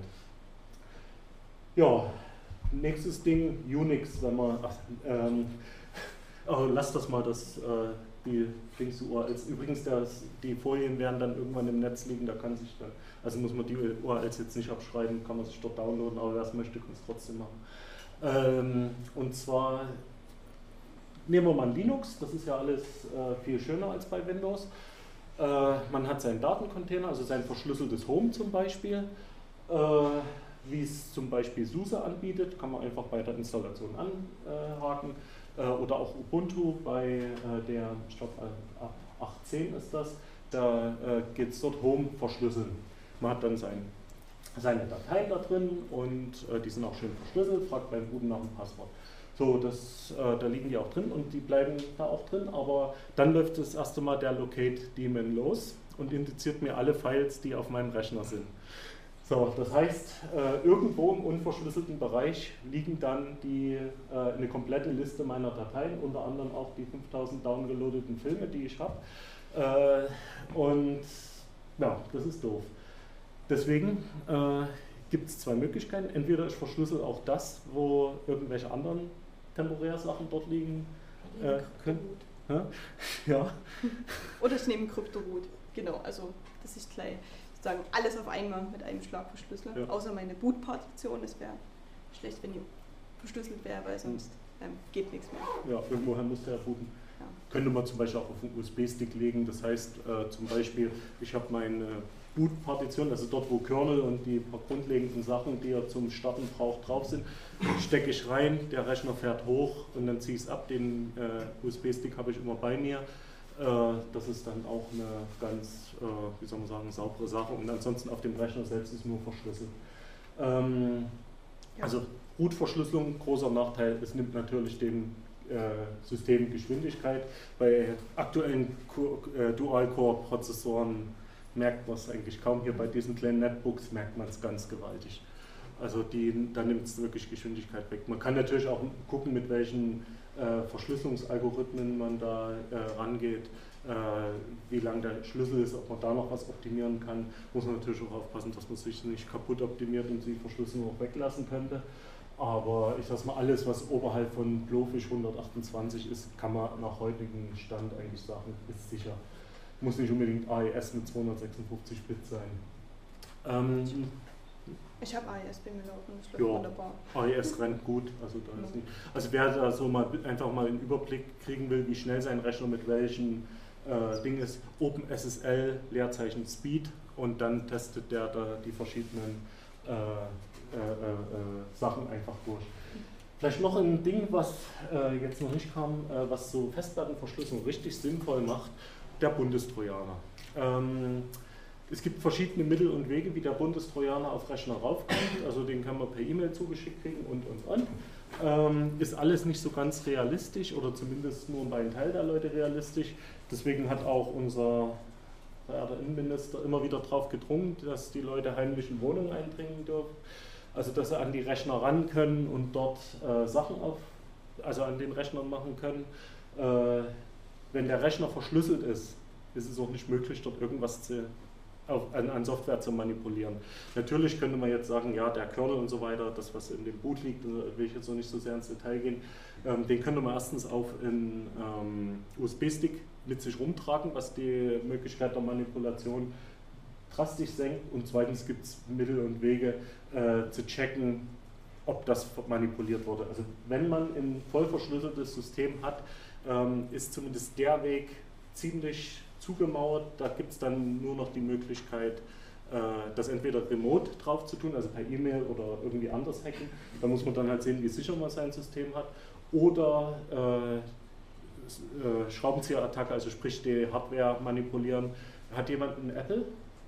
Ja, nächstes Ding, Unix, wenn man, ach, ähm, oh, lass das mal, das, äh, die Dings U R Ls, übrigens das, die Folien werden dann irgendwann im Netz liegen, da kann sich dann, also muss man die U R Ls jetzt nicht abschreiben, kann man sich dort downloaden, aber wer es möchte, kann es trotzdem machen. Ähm, und zwar nehmen wir mal Linux, das ist ja alles äh, viel schöner als bei Windows. Äh, man hat seinen Datencontainer, also sein verschlüsseltes Home zum Beispiel. Äh, wie es zum Beispiel SUSE anbietet, kann man einfach bei der Installation anhaken. Äh, oder auch Ubuntu bei äh, der, ich glaube ab acht Punkt zehn ist das, da äh, geht es dort Home verschlüsseln. Man hat dann sein, seine Dateien da drin und äh, die sind auch schön verschlüsselt, fragt beim Booten nach dem Passwort. So, das, äh, da liegen die auch drin und die bleiben da auch drin, aber dann läuft das erste Mal der Locate-Daemon los und indiziert mir alle Files, die auf meinem Rechner sind. So, das heißt, äh, irgendwo im unverschlüsselten Bereich liegen dann die, äh, eine komplette Liste meiner Dateien, unter anderem auch die fünftausend downgeloadeten Filme, die ich habe. Äh, und ja, das ist doof. Deswegen äh, gibt es zwei Möglichkeiten. Entweder ich verschlüssel auch das, wo irgendwelche anderen Temporärsachen dort liegen äh, können. Ja. Oder ich nehme Kryptoroot. Genau, also das ist gleich. Sagen, alles auf einmal mit einem Schlag verschlüsseln, ja. Außer meine Boot-Partition. Es wäre schlecht, wenn die verschlüsselt wäre, weil sonst ähm, geht nichts mehr. Ja, irgendwoher müsste er booten. Ja. Könnte man zum Beispiel auch auf einen U S B-Stick legen. Das heißt, äh, zum Beispiel, ich habe meine Boot-Partition, also dort, wo Kernel und die paar grundlegenden Sachen, die er zum Starten braucht, drauf sind, stecke ich rein, der Rechner fährt hoch und dann ziehe ich es ab. Den äh, U S B-Stick habe ich immer bei mir. Das ist dann auch eine ganz, wie soll man sagen, saubere Sache und ansonsten auf dem Rechner selbst ist nur verschlüsselt. Ähm, ja. Also Root-Verschlüsselung, großer Nachteil, es nimmt natürlich dem äh, System Geschwindigkeit. Bei aktuellen äh, Dual-Core-Prozessoren merkt man es eigentlich kaum. Hier bei diesen kleinen Netbooks merkt man es ganz gewaltig. Also die, da nimmt es wirklich Geschwindigkeit weg. Man kann natürlich auch gucken, mit welchen Äh, Verschlüsselungsalgorithmen man da äh, rangeht, äh, wie lang der Schlüssel ist, ob man da noch was optimieren kann, muss man natürlich auch aufpassen, dass man sich nicht kaputt optimiert und die Verschlüsselung auch weglassen könnte. Aber ich sag mal, alles, was oberhalb von Blowfish hundertachtundzwanzig ist, kann man nach heutigem Stand eigentlich sagen, ist sicher. Muss nicht unbedingt A E S mit zweihundertsechsundfünfzig Bit sein. Ähm, Ich habe A E S bei mir laufen, das läuft ja, wunderbar. A E S rennt gut, also da ist nicht. Also wer da so mal einfach mal einen Überblick kriegen will, wie schnell sein Rechner mit welchen äh, Ding ist, OpenSSL, Leerzeichen Speed und dann testet der da die verschiedenen äh, äh, äh, Sachen einfach durch. Vielleicht noch ein Ding, was äh, jetzt noch nicht kam, äh, was so Festplattenverschlüsselung richtig sinnvoll macht, der Bundestrojaner. Ähm, Es gibt verschiedene Mittel und Wege, wie der Bundestrojaner auf Rechner raufkommt. Also den kann man per E-Mail zugeschickt kriegen und, und, und. Ähm, ist alles nicht so ganz realistisch oder zumindest nur bei einem Teil der Leute realistisch. Deswegen hat auch unser verehrter Innenminister immer wieder darauf gedrungen, dass die Leute heimlich in Wohnungen eindringen dürfen. Also dass sie an die Rechner ran können und dort äh, Sachen auf, also an den Rechnern machen können. Äh, wenn der Rechner verschlüsselt ist, ist es auch nicht möglich, dort irgendwas zu Auf, an, an Software zu manipulieren. Natürlich könnte man jetzt sagen, ja, der Kernel und so weiter, das was in dem Boot liegt, will ich jetzt noch nicht so sehr ins Detail gehen, ähm, den könnte man erstens auf einen ähm, U S B-Stick mit sich rumtragen, was die Möglichkeit der Manipulation drastisch senkt und zweitens gibt es Mittel und Wege äh, zu checken, ob das manipuliert wurde. Also wenn man ein voll verschlüsseltes System hat, ähm, ist zumindest der Weg ziemlich zugemauert. Da gibt es dann nur noch die Möglichkeit, äh, das entweder remote drauf zu tun, also per E-Mail oder irgendwie anders hacken. Da muss man dann halt sehen, wie sicher man sein System hat. Oder äh, äh, Schraubenzieher-Attacke, also sprich die Hardware manipulieren. Hat jemand einen Apple?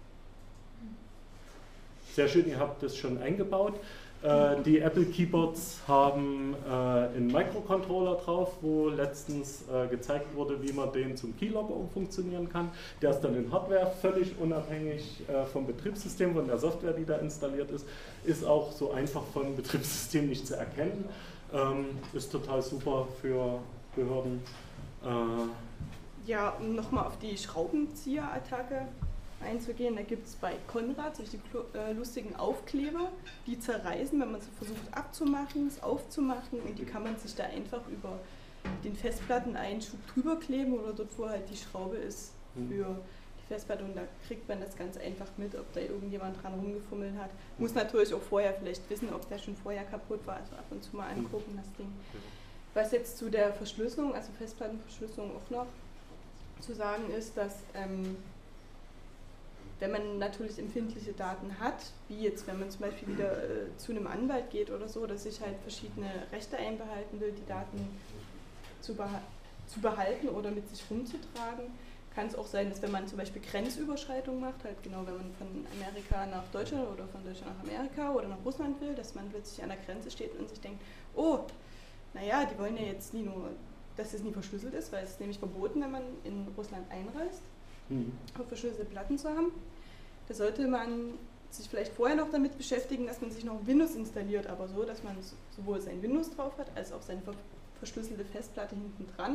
Sehr schön, ihr habt das schon eingebaut. Äh, die Apple Keyboards haben äh, einen Microcontroller drauf, wo letztens äh, gezeigt wurde, wie man den zum Keylogger umfunktionieren kann. Der ist dann in Hardware völlig unabhängig äh, vom Betriebssystem, von der Software, die da installiert ist. Ist auch so einfach vom Betriebssystem nicht zu erkennen. Ähm, ist total super für Behörden. Äh, ja, um nochmal auf die Schraubenzieher-Attacke einzugehen, da gibt es bei Konrad solche äh, lustigen Aufkleber, die zerreißen, wenn man sie versucht abzumachen, es aufzumachen, und die kann man sich da einfach über den Festplatteneinschub drüber kleben oder dort, wo halt die Schraube ist für die Festplatte, und da kriegt man das ganz einfach mit, ob da irgendjemand dran rumgefummelt hat. Muss natürlich auch vorher vielleicht wissen, ob der schon vorher kaputt war, also ab und zu mal angucken, das Ding. Was jetzt zu der Verschlüsselung, also Festplattenverschlüsselung auch noch zu sagen ist, dass ähm, wenn man natürlich empfindliche Daten hat, wie jetzt, wenn man zum Beispiel wieder äh, zu einem Anwalt geht oder so, dass sich halt verschiedene Rechte einbehalten will, die Daten zu, beha zu behalten oder mit sich rumzutragen, kann es auch sein, dass wenn man zum Beispiel Grenzüberschreitung macht, halt genau, wenn man von Amerika nach Deutschland oder von Deutschland nach Amerika oder nach Russland will, dass man plötzlich an der Grenze steht und sich denkt, oh, naja, die wollen ja jetzt nie nur, dass es nie verschlüsselt ist, weil es ist nämlich verboten, wenn man in Russland einreist, mhm. verschlüsselte Platten zu haben. Da sollte man sich vielleicht vorher noch damit beschäftigen, dass man sich noch Windows installiert, aber so, dass man sowohl sein Windows drauf hat, als auch seine verschlüsselte Festplatte hinten dran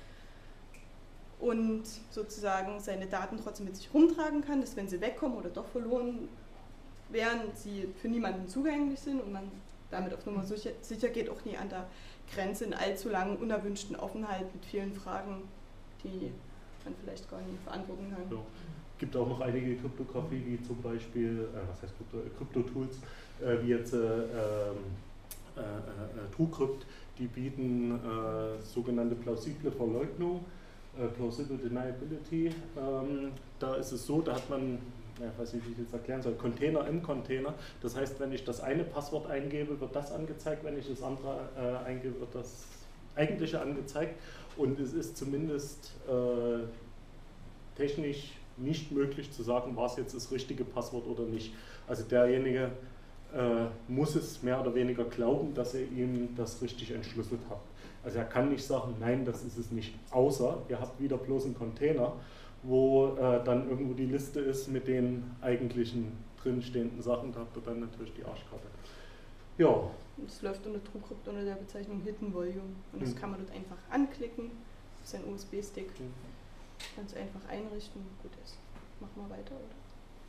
und sozusagen seine Daten trotzdem mit sich rumtragen kann, dass wenn sie wegkommen oder doch verloren wären, sie für niemanden zugänglich sind und man damit auf Nummer sicher, sicher geht, auch nie an der Grenze in allzu langen, unerwünschten Aufenthalt mit vielen Fragen, die man vielleicht gar nicht beantworten kann. Ja. Es gibt auch noch einige Kryptographie, wie zum Beispiel, äh, was heißt Krypto-Tools, äh, wie jetzt äh, äh, äh, TrueCrypt, die bieten äh, sogenannte plausible Verleugnung, äh, Plausible Deniability. Ähm, da ist es so, da hat man, ja, ich weiß nicht, wie ich das erklären soll, Container im Container. Das heißt, wenn ich das eine Passwort eingebe, wird das angezeigt, wenn ich das andere äh, eingebe, wird das eigentliche angezeigt. Und es ist zumindest äh, technisch nicht möglich zu sagen, war es jetzt das richtige Passwort oder nicht. Also derjenige äh, muss es mehr oder weniger glauben, dass ihr ihm das richtig entschlüsselt habt. Also er kann nicht sagen, nein, das ist es nicht, außer ihr habt wieder bloß einen Container, wo äh, dann irgendwo die Liste ist mit den eigentlichen drinstehenden Sachen, da habt ihr dann natürlich die Arschkarte. Ja. Das läuft unter TrueCrypt unter der Bezeichnung Hidden Volume und das mhm. kann man dort einfach anklicken, das ist ein U S B-Stick. Mhm. Ganz einfach einrichten, gut ist. Machen wir weiter, oder?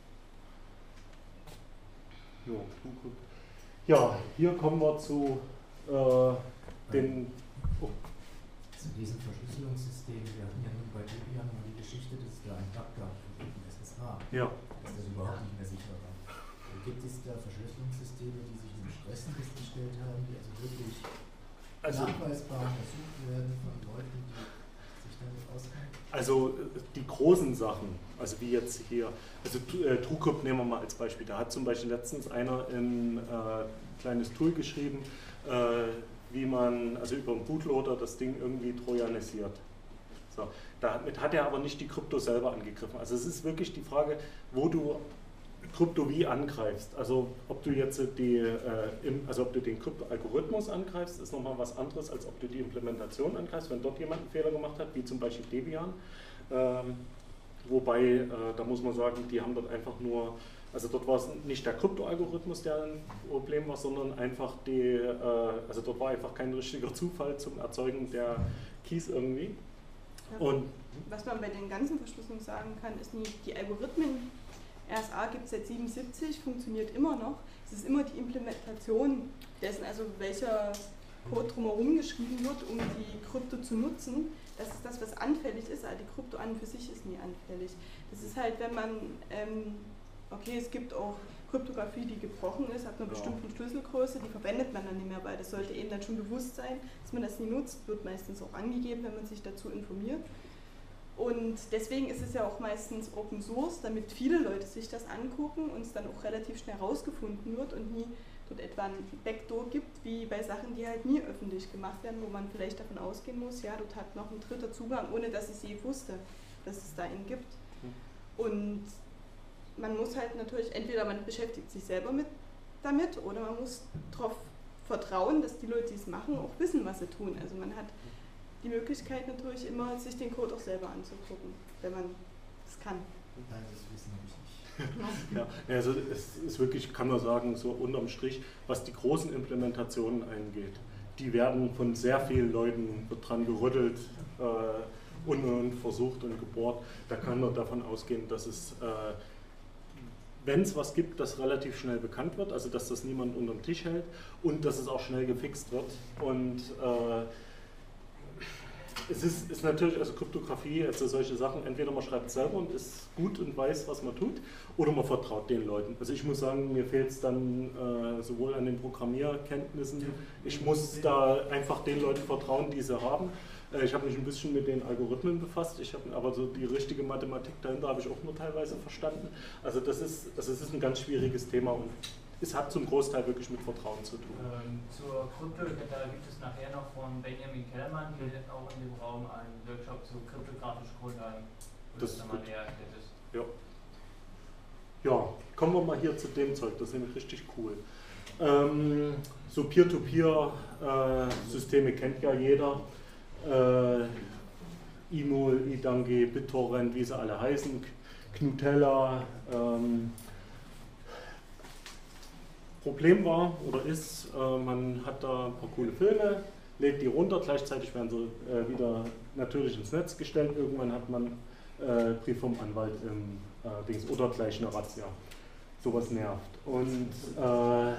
Ja, ja, hier kommen wir zu äh, den... Oh. Zu diesem Verschlüsselungssystem, wir hatten ja nun bei Debian mal die Geschichte, dass es da einen Bug gab für den S S H, ja. dass das überhaupt nicht mehr sicher war. Gibt es da Verschlüsselungssysteme, die sich dem Stress festgestellt haben, die also wirklich also, nachweisbar untersucht werden von Leuten, die Also die großen Sachen, also wie jetzt hier, also äh, TrueCrypt nehmen wir mal als Beispiel, da hat zum Beispiel letztens einer ein äh, kleines Tool geschrieben, äh, wie man, also über einen Bootloader das Ding irgendwie trojanisiert. So, damit hat er aber nicht die Krypto selber angegriffen. Also es ist wirklich die Frage, wo du Krypto wie angreifst. Also ob du jetzt die, äh, im, also ob du den Krypto-Algorithmus angreifst, ist nochmal was anderes, als ob du die Implementation angreifst, wenn dort jemand einen Fehler gemacht hat, wie zum Beispiel Debian. Ähm, wobei, äh, da muss man sagen, die haben dort einfach nur, also dort war es nicht der Krypto-Algorithmus, der ein Problem war, sondern einfach die, äh, also dort war einfach kein richtiger Zufall zum Erzeugen der Keys irgendwie. Ja, und was man bei den ganzen Verschlüsselungen sagen kann, ist nie, die Algorithmen R S A gibt es seit siebenundsiebzig, funktioniert immer noch. Es ist immer die Implementation dessen, also welcher Code drumherum geschrieben wird, um die Krypto zu nutzen. Das ist das, was anfällig ist, aber die Krypto an und für sich ist nie anfällig. Das ist halt, wenn man, ähm, okay, es gibt auch Kryptographie, die gebrochen ist, ab einer ja. bestimmten Schlüsselgröße, die verwendet man dann nicht mehr, weil das sollte eben dann schon bewusst sein, dass man das nie nutzt, wird meistens auch angegeben, wenn man sich dazu informiert. Und deswegen ist es ja auch meistens Open Source, damit viele Leute sich das angucken und es dann auch relativ schnell rausgefunden wird und nie dort etwa ein Backdoor gibt, wie bei Sachen, die halt nie öffentlich gemacht werden, wo man vielleicht davon ausgehen muss, ja, dort hat noch ein dritter Zugang, ohne dass ich es je wusste, dass es da einen gibt. Und man muss halt natürlich, entweder man beschäftigt sich selber mit damit oder man muss darauf vertrauen, dass die Leute, die es machen, auch wissen, was sie tun. Also man hat die Möglichkeit natürlich immer, sich den Code auch selber anzugucken, wenn man es kann. Nein, das Wissen habe ich nicht. Ja, also es ist wirklich, kann man sagen, so unterm Strich, was die großen Implementationen angeht, die werden von sehr vielen Leuten dran gerüttelt äh, und, und versucht und gebohrt. Da kann man davon ausgehen, dass es, äh, wenn es was gibt, das relativ schnell bekannt wird, also dass das niemand unterm Tisch hält und dass es auch schnell gefixt wird. Und äh, es ist, ist natürlich, also Kryptographie, also solche Sachen, entweder man schreibt es selber und ist gut und weiß, was man tut, oder man vertraut den Leuten. Also ich muss sagen, mir fehlt es dann äh, sowohl an den Programmierkenntnissen, ich muss da einfach den Leuten vertrauen, die sie haben. Äh, ich habe mich ein bisschen mit den Algorithmen befasst, ich habe aber so die richtige Mathematik dahinter habe ich auch nur teilweise verstanden. Also das ist, also es ist ein ganz schwieriges Thema und es hat zum Großteil wirklich mit Vertrauen zu tun. Ähm, zur Krypto, da gibt es nachher noch von Benjamin Kellmann, hier hat auch in dem Raum einen Workshop zu kryptografischen Grundlagen, wo das das ist nochmal gut. näher erklärt ist. Ja. Ja, kommen wir mal hier zu dem Zeug, das ist nämlich richtig cool. Ähm, so Peer-to-Peer-Systeme äh, kennt ja jeder. Äh, E-Mol, eDange, BitTorrent, wie sie alle heißen, Knutella. Ähm, Problem war oder ist, äh, man hat da ein paar coole Filme, lädt die runter, gleichzeitig werden sie äh, wieder natürlich ins Netz gestellt. Irgendwann hat man äh, Brief vom Anwalt im äh, Dings oder gleich eine Razzia. Sowas nervt. Und äh,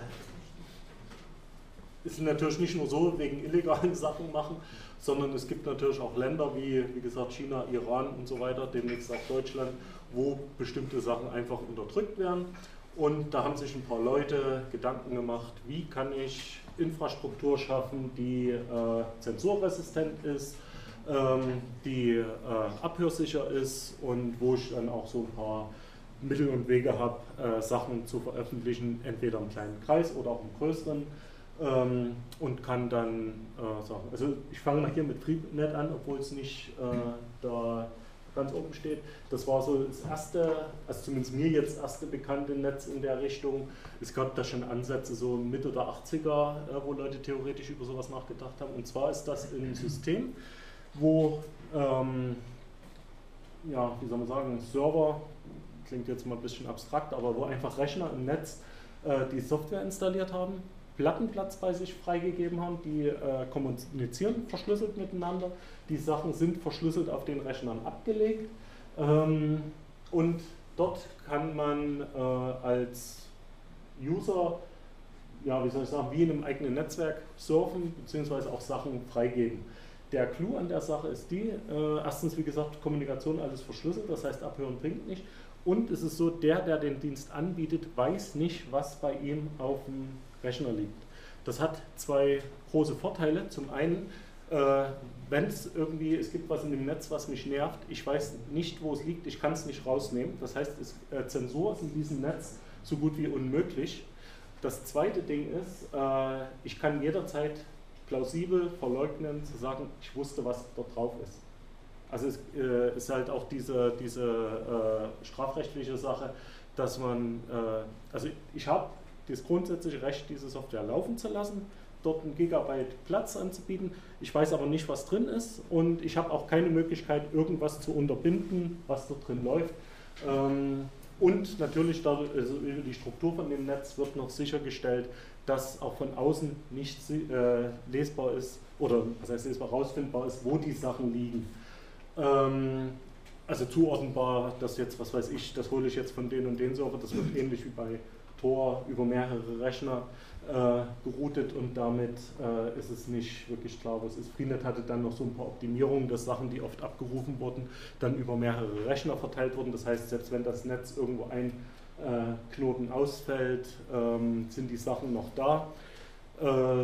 ist natürlich nicht nur so wegen illegalen Sachen machen, sondern es gibt natürlich auch Länder wie, wie gesagt, China, Iran und so weiter, demnächst auch Deutschland, wo bestimmte Sachen einfach unterdrückt werden. Und da haben sich ein paar Leute Gedanken gemacht, wie kann ich Infrastruktur schaffen, die äh, zensurresistent ist, ähm, die äh, abhörsicher ist und wo ich dann auch so ein paar Mittel und Wege habe, äh, Sachen zu veröffentlichen, entweder im kleinen Kreis oder auch im größeren, ähm, und kann dann äh, sagen, also ich fange mal hier mit FreeNet an, obwohl es nicht äh, da ganz oben steht. Das war so das erste, also zumindest mir jetzt erste bekannte Netz in der Richtung. Es gab da schon Ansätze so Mitte der achtziger, äh, wo Leute theoretisch über sowas nachgedacht haben. Und zwar ist das ein System, wo, ähm, ja, wie soll man sagen, Server, klingt jetzt mal ein bisschen abstrakt, aber wo einfach Rechner im Netz äh, die Software installiert haben, Plattenplatz bei sich freigegeben haben, die äh, kommunizieren verschlüsselt miteinander. Die Sachen sind verschlüsselt auf den Rechnern abgelegt ähm, und dort kann man äh, als User, ja, wie soll ich sagen, wie in einem eigenen Netzwerk surfen bzw. auch Sachen freigeben. Der Clou an der Sache ist die, äh, erstens, wie gesagt, Kommunikation alles verschlüsselt, das heißt Abhören bringt nicht. Und es ist so, der, der den Dienst anbietet, weiß nicht, was bei ihm auf dem Rechner liegt. Das hat zwei große Vorteile. Zum einen, äh, wenn es irgendwie, es gibt was in dem Netz, was mich nervt, ich weiß nicht, wo es liegt, ich kann es nicht rausnehmen. Das heißt, es, äh, Zensur ist in diesem Netz so gut wie unmöglich. Das zweite Ding ist, äh, ich kann jederzeit plausibel verleugnen, zu sagen, ich wusste, was dort drauf ist. Also es äh, ist halt auch diese, diese äh, strafrechtliche Sache, dass man, äh, also ich habe das grundsätzliche Recht, diese Software laufen zu lassen, dort ein Gigabyte Platz anzubieten. Ich weiß aber nicht, was drin ist und ich habe auch keine Möglichkeit, irgendwas zu unterbinden, was dort drin läuft. Ähm, und natürlich dadurch, also über die Struktur von dem Netz wird noch sichergestellt, dass auch von außen nicht äh, lesbar ist, oder was heißt lesbar, rausfindbar ist, wo die Sachen liegen. Ähm, also zuordnenbar, das jetzt, was weiß ich, das hole ich jetzt von den und den Server, das wird ähnlich wie bei Tor über mehrere Rechner äh, geroutet und damit äh, ist es nicht wirklich klar, was ist. Freenet hatte dann noch so ein paar Optimierungen, dass Sachen, die oft abgerufen wurden, dann über mehrere Rechner verteilt wurden. Das heißt, selbst wenn das Netz irgendwo ein, äh, Knoten ausfällt, ähm, sind die Sachen noch da. Äh,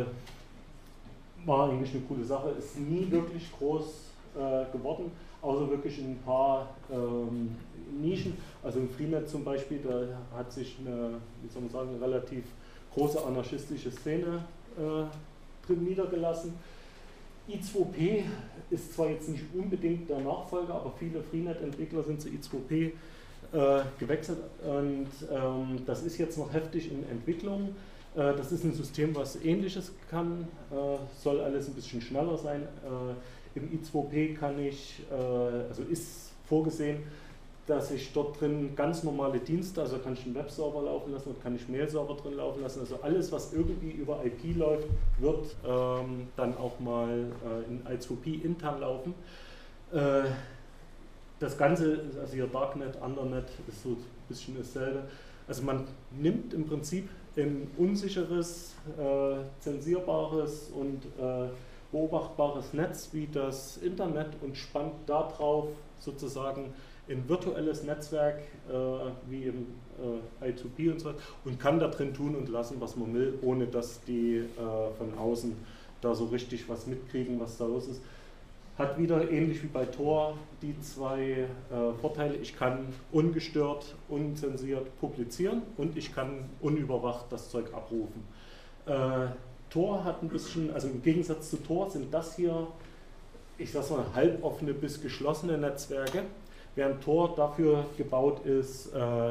war eigentlich eine coole Sache, ist nie wirklich groß äh, geworden, außer wirklich in ein paar ähm, Nischen. Also im Freenet zum Beispiel, da hat sich eine, wie soll man sagen, eine relativ große anarchistische Szene äh, drin niedergelassen. I zwei P ist zwar jetzt nicht unbedingt der Nachfolger, aber viele Freenet-Entwickler sind zu I zwei P äh, gewechselt und ähm, das ist jetzt noch heftig in Entwicklung. Äh, das ist ein System, was Ähnliches kann, äh, soll alles ein bisschen schneller sein. Äh, Im I zwei P kann ich, äh, also ist vorgesehen, dass ich dort drin ganz normale Dienste, also kann ich einen Webserver laufen lassen und kann ich Mail-Server drin laufen lassen. Also alles, was irgendwie über I P läuft, wird ähm, dann auch mal äh, in I zwei P intern laufen. Äh, das Ganze, also hier Darknet, Undernet, ist so ein bisschen dasselbe. Also man nimmt im Prinzip ein unsicheres, äh, zensierbares und äh, beobachtbares Netz wie das Internet und spannt darauf sozusagen ein virtuelles Netzwerk äh, wie im äh, I zwei P und so und kann da drin tun und lassen, was man will, ohne dass die äh, von außen da so richtig was mitkriegen, was da los ist. Hat wieder ähnlich wie bei Tor die zwei äh, Vorteile, ich kann ungestört, unzensiert publizieren und ich kann unüberwacht das Zeug abrufen. Äh, Tor hat ein bisschen, also im Gegensatz zu Tor sind das hier, ich sag mal, halboffene bis geschlossene Netzwerke, während Tor dafür gebaut ist, äh,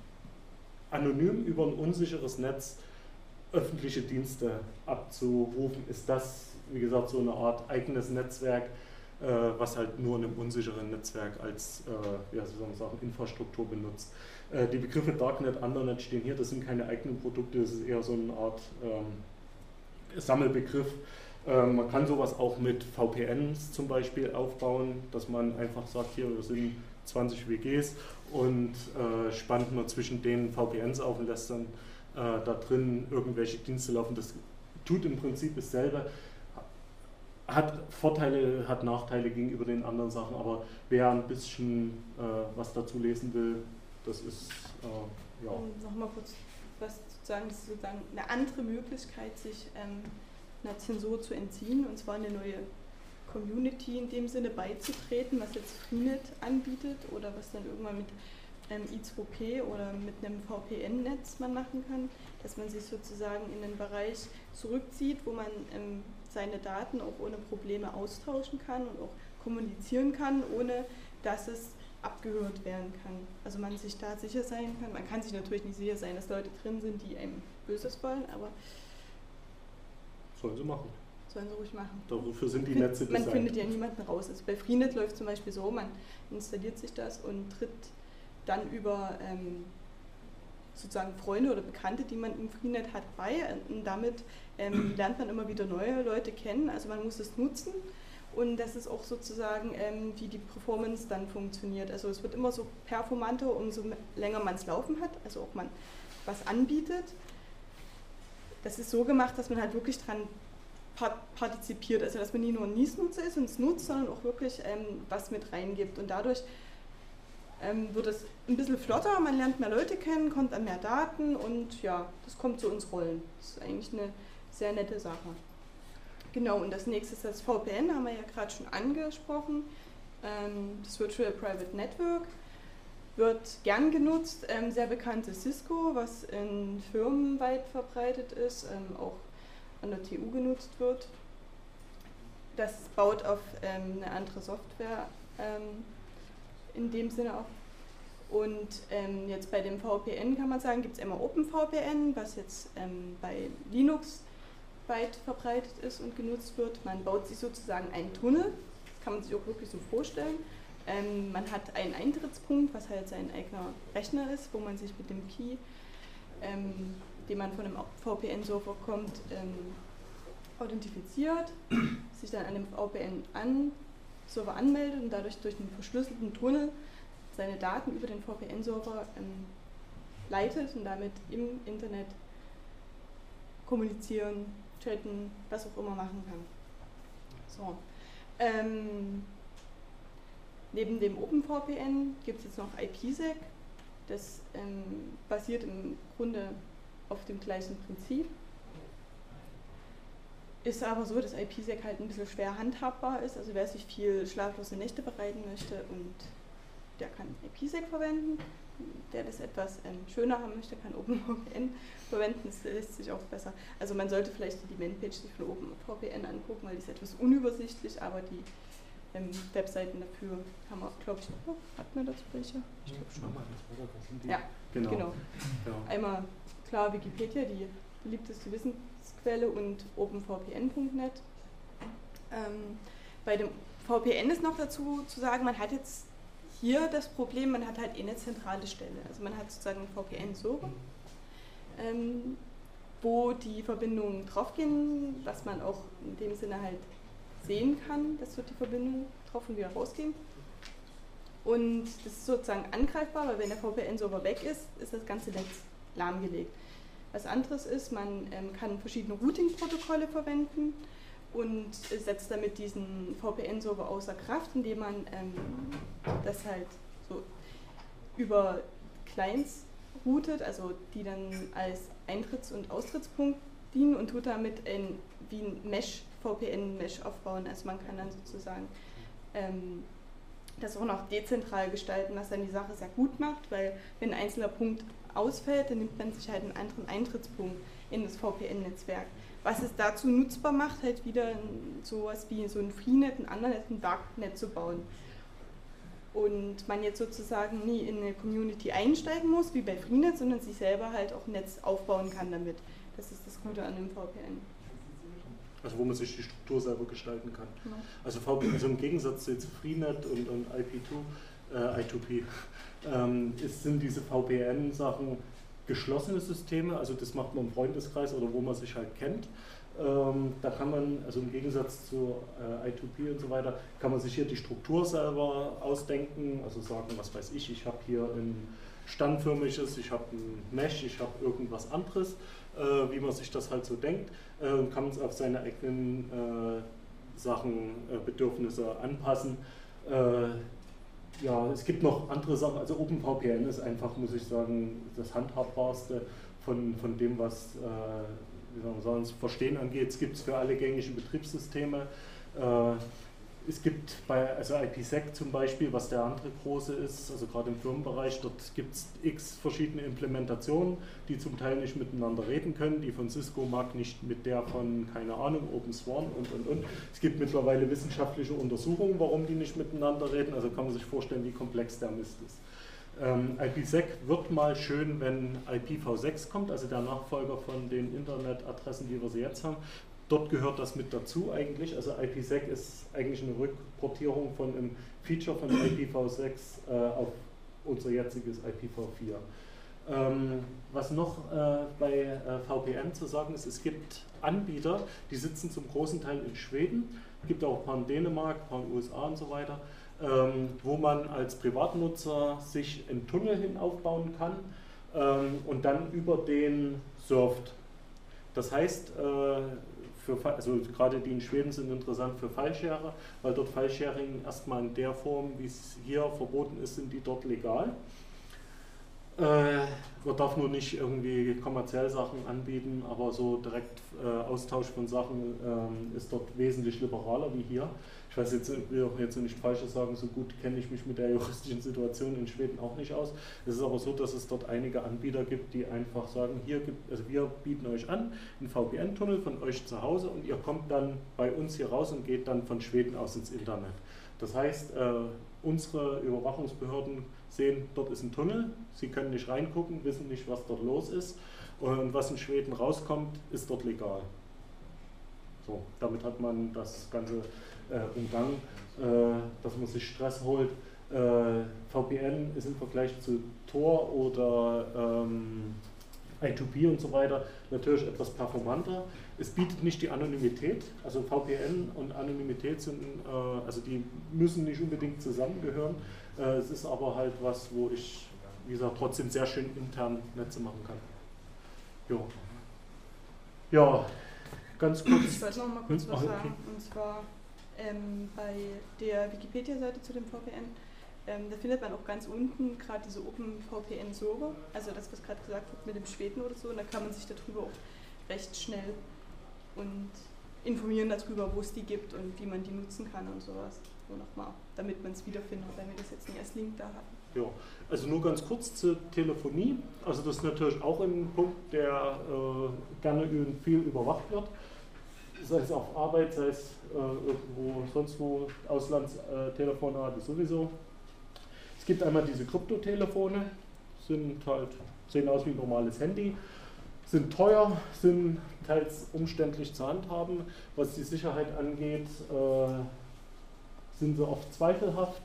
anonym über ein unsicheres Netz öffentliche Dienste abzurufen, ist das, wie gesagt, so eine Art eigenes Netzwerk, äh, was halt nur in einem unsicheren Netzwerk als äh, ja, soll man sagen, Infrastruktur benutzt. Äh, die Begriffe Darknet, Undernet stehen hier, das sind keine eigenen Produkte, das ist eher so eine Art ähm, Sammelbegriff. Ähm, man kann sowas auch mit V P Ns zum Beispiel aufbauen, dass man einfach sagt, hier, wir sind zwanzig W Gs und äh, spannt man zwischen den V P Ns auf und lässt dann äh, da drin irgendwelche Dienste laufen. Das tut im Prinzip dasselbe, hat Vorteile, hat Nachteile gegenüber den anderen Sachen, aber wer ein bisschen äh, was dazu lesen will, das ist, äh, ja. Um nochmal kurz was zu sagen, das ist sozusagen eine andere Möglichkeit, sich ähm, einer Zensur zu entziehen, und zwar eine neue Community in dem Sinne beizutreten, was jetzt Freenet anbietet oder was dann irgendwann mit ähm, I zwei P oder mit einem V P N-Netz man machen kann, dass man sich sozusagen in einen Bereich zurückzieht, wo man ähm, seine Daten auch ohne Probleme austauschen kann und auch kommunizieren kann, ohne dass es abgehört werden kann. Also man sich da sicher sein kann. Man kann sich natürlich nicht sicher sein, dass Leute drin sind, die einem Böses wollen, aber sollen sie machen. Sollen sie ruhig machen. Dafür sind die Netze designt. Man findet ja niemanden raus. Also bei Freenet läuft zum Beispiel so, man installiert sich das und tritt dann über ähm, sozusagen Freunde oder Bekannte, die man im Freenet hat, bei. Und damit ähm, lernt man immer wieder neue Leute kennen. Also man muss es nutzen. Und das ist auch sozusagen, ähm, wie die Performance dann funktioniert. Also es wird immer so performanter, umso länger man es laufen hat, also auch man was anbietet. Das ist so gemacht, dass man halt wirklich dran partizipiert, also dass man nie nur ein Niesnutzer ist und es nutzt, sondern auch wirklich ähm, was mit reingibt. Und dadurch ähm, wird es ein bisschen flotter, man lernt mehr Leute kennen, kommt an mehr Daten und ja, das kommt zu uns Rollen. Das ist eigentlich eine sehr nette Sache. Genau, und das nächste ist das V P N, haben wir ja gerade schon angesprochen. Ähm, das Virtual Private Network wird gern genutzt, ähm, sehr bekanntes Cisco, was in Firmen weit verbreitet ist, ähm, auch an der T U genutzt wird. Das baut auf ähm, eine andere Software ähm, in dem Sinne auf. Und ähm, jetzt bei dem V P N kann man sagen, gibt es immer OpenVPN, was jetzt ähm, bei Linux weit verbreitet ist und genutzt wird. Man baut sich sozusagen einen Tunnel, das kann man sich auch wirklich so vorstellen. Ähm, man hat einen Eintrittspunkt, was halt sein eigener Rechner ist, wo man sich mit dem Key, ähm, den man von einem V P N-Server kommt, ähm, authentifiziert, sich dann an dem V P N-Server anmeldet und dadurch durch einen verschlüsselten Tunnel seine Daten über den V P N-Server ähm, leitet und damit im Internet kommunizieren, chatten, was auch immer machen kann. So. Ähm, neben dem OpenVPN gibt es jetzt noch I P sec. Das ähm, basiert im Grunde auf dem gleichen Prinzip. Ist aber so, dass I P sec halt ein bisschen schwer handhabbar ist. Also wer sich viel schlaflose Nächte bereiten möchte, und der kann I P sec verwenden. Der das etwas ähm, schöner haben möchte, kann OpenVPN verwenden. Das lässt sich auch besser. Also man sollte vielleicht die Demand-Page sich von OpenVPN angucken, weil die ist etwas unübersichtlich, aber die ähm, Webseiten dafür haben wir, glaube ich, oh, hatten wir dazu welche? Ich glaube schon. Ja, genau. genau. Ja. Einmal klar Wikipedia, die beliebteste Wissensquelle, und openvpn punkt net. Ähm, bei dem V P N ist noch dazu zu sagen, man hat jetzt hier das Problem, man hat halt eine zentrale Stelle. Also man hat sozusagen einen V P N-Server, ähm, wo die Verbindungen draufgehen, was man auch in dem Sinne halt sehen kann, dass dort die Verbindungen drauf und wieder rausgehen. Und das ist sozusagen angreifbar, weil wenn der V P N-Server weg ist, ist das ganze Netz lahmgelegt. Was anderes ist, man ähm, kann verschiedene Routing-Protokolle verwenden und setzt damit diesen V P N-Server außer Kraft, indem man ähm, das halt so über Clients routet, also die dann als Eintritts- und Austrittspunkt dienen, und tut damit ein, wie ein Mesh, V P N-Mesh aufbauen. Also man kann dann sozusagen ähm, das auch noch dezentral gestalten, was dann die Sache sehr gut macht, weil wenn ein einzelner Punkt ausfällt, dann nimmt man sich halt einen anderen Eintrittspunkt in das V P N-Netzwerk. Was es dazu nutzbar macht, halt wieder sowas wie so ein Freenet, ein anderes, ein Darknet zu bauen. Und man jetzt sozusagen nie in eine Community einsteigen muss, wie bei Freenet, sondern sich selber halt auch ein Netz aufbauen kann damit. Das ist das Gute an dem V P N. Also wo man sich die Struktur selber gestalten kann. Genau. Also, V P N, also im Gegensatz zu Freenet und, und I P zwei, äh, I zwei P, ähm, ist, sind diese V P N-Sachen geschlossene Systeme, also das macht man im Freundeskreis oder wo man sich halt kennt. Ähm, da kann man, also im Gegensatz zu äh, I zwei P und so weiter, kann man sich hier die Struktur selber ausdenken, also sagen, was weiß ich, ich habe hier ein standförmiges, ich habe ein Mesh, ich habe irgendwas anderes, äh, wie man sich das halt so denkt, äh, und kann es auf seine eigenen äh, Sachen, äh, Bedürfnisse anpassen. Äh, Ja, es gibt noch andere Sachen, also OpenVPN ist einfach, muss ich sagen, das handhabbarste von, von dem, was äh, wie soll man sagen, das Verstehen angeht. Es gibt es für alle gängigen Betriebssysteme. Äh, es gibt bei also I P sec zum Beispiel, was der andere große ist, also gerade im Firmenbereich, dort gibt es x verschiedene Implementationen, die zum Teil nicht miteinander reden können. Die von Cisco mag nicht mit der von, keine Ahnung, OpenSwan und und und. Es gibt mittlerweile wissenschaftliche Untersuchungen, warum die nicht miteinander reden, also kann man sich vorstellen, wie komplex der Mist ist. Ähm, I P sec wird mal schön, wenn I P v sechs kommt, also der Nachfolger von den Internetadressen, die wir sie jetzt haben. Dort gehört das mit dazu eigentlich, also I P sec ist eigentlich eine Rückportierung von einem Feature von I P v sechs äh, auf unser jetziges I P v vier. Ähm, was noch äh, bei äh, V P N zu sagen ist, es gibt Anbieter, die sitzen zum großen Teil in Schweden, es gibt auch ein paar in Dänemark, ein paar in den U S A und so weiter, ähm, wo man als Privatnutzer sich einen Tunnel hin aufbauen kann ähm, und dann über den surft. Das heißt, äh, für, also gerade die in Schweden sind interessant für File-Sharer, weil dort File-Sharing erstmal in der Form, wie es hier verboten ist, sind die dort legal. Äh, man darf nur nicht irgendwie kommerziell Sachen anbieten, aber so direkt äh, Austausch von Sachen äh, ist dort wesentlich liberaler wie hier. Ich weiß jetzt, ich will auch jetzt nicht Falsches sagen, so gut kenne ich mich mit der juristischen Situation in Schweden auch nicht aus. Es ist aber so, dass es dort einige Anbieter gibt, die einfach sagen, hier gibt, also wir bieten euch an, einen V P N-Tunnel von euch zu Hause und ihr kommt dann bei uns hier raus und geht dann von Schweden aus ins Internet. Das heißt, äh, unsere Überwachungsbehörden sehen, dort ist ein Tunnel, sie können nicht reingucken, wissen nicht, was dort los ist und was in Schweden rauskommt, ist dort legal. So, damit hat man das Ganze äh, umgangen, äh, dass man sich Stress holt. Äh, V P N ist im Vergleich zu Tor oder ähm, I zwei P und so weiter natürlich etwas performanter. Es bietet nicht die Anonymität, also V P N und Anonymität sind, äh, also die müssen nicht unbedingt zusammengehören. Äh, es ist aber halt was, wo ich, wie gesagt, trotzdem sehr schön intern Netze machen kann. Jo. Ja, ganz kurz. Ich wollte noch mal kurz hm? was Ach, okay. sagen, und zwar ähm, bei der Wikipedia-Seite zu dem V P N Ähm, da findet man auch ganz unten gerade diese OpenVPN-Server, also das, was gerade gesagt wird mit dem Schweden oder so, und da kann man sich darüber auch recht schnell und informieren darüber, wo es die gibt und wie man die nutzen kann und sowas. So nochmal, damit man es wiederfindet, weil wir das jetzt nicht als Link da hatten. Ja, also nur ganz kurz zur Telefonie. Also das ist natürlich auch ein Punkt, der äh, gerne und viel überwacht wird. Sei es auf Arbeit, sei es äh, irgendwo sonst wo, Auslandstelefonate sowieso. Es gibt einmal diese Kryptotelefone, sind halt, sehen aus wie ein normales Handy, sind teuer, sind teils umständlich zu handhaben. Was die Sicherheit angeht, äh, sind sie oft zweifelhaft.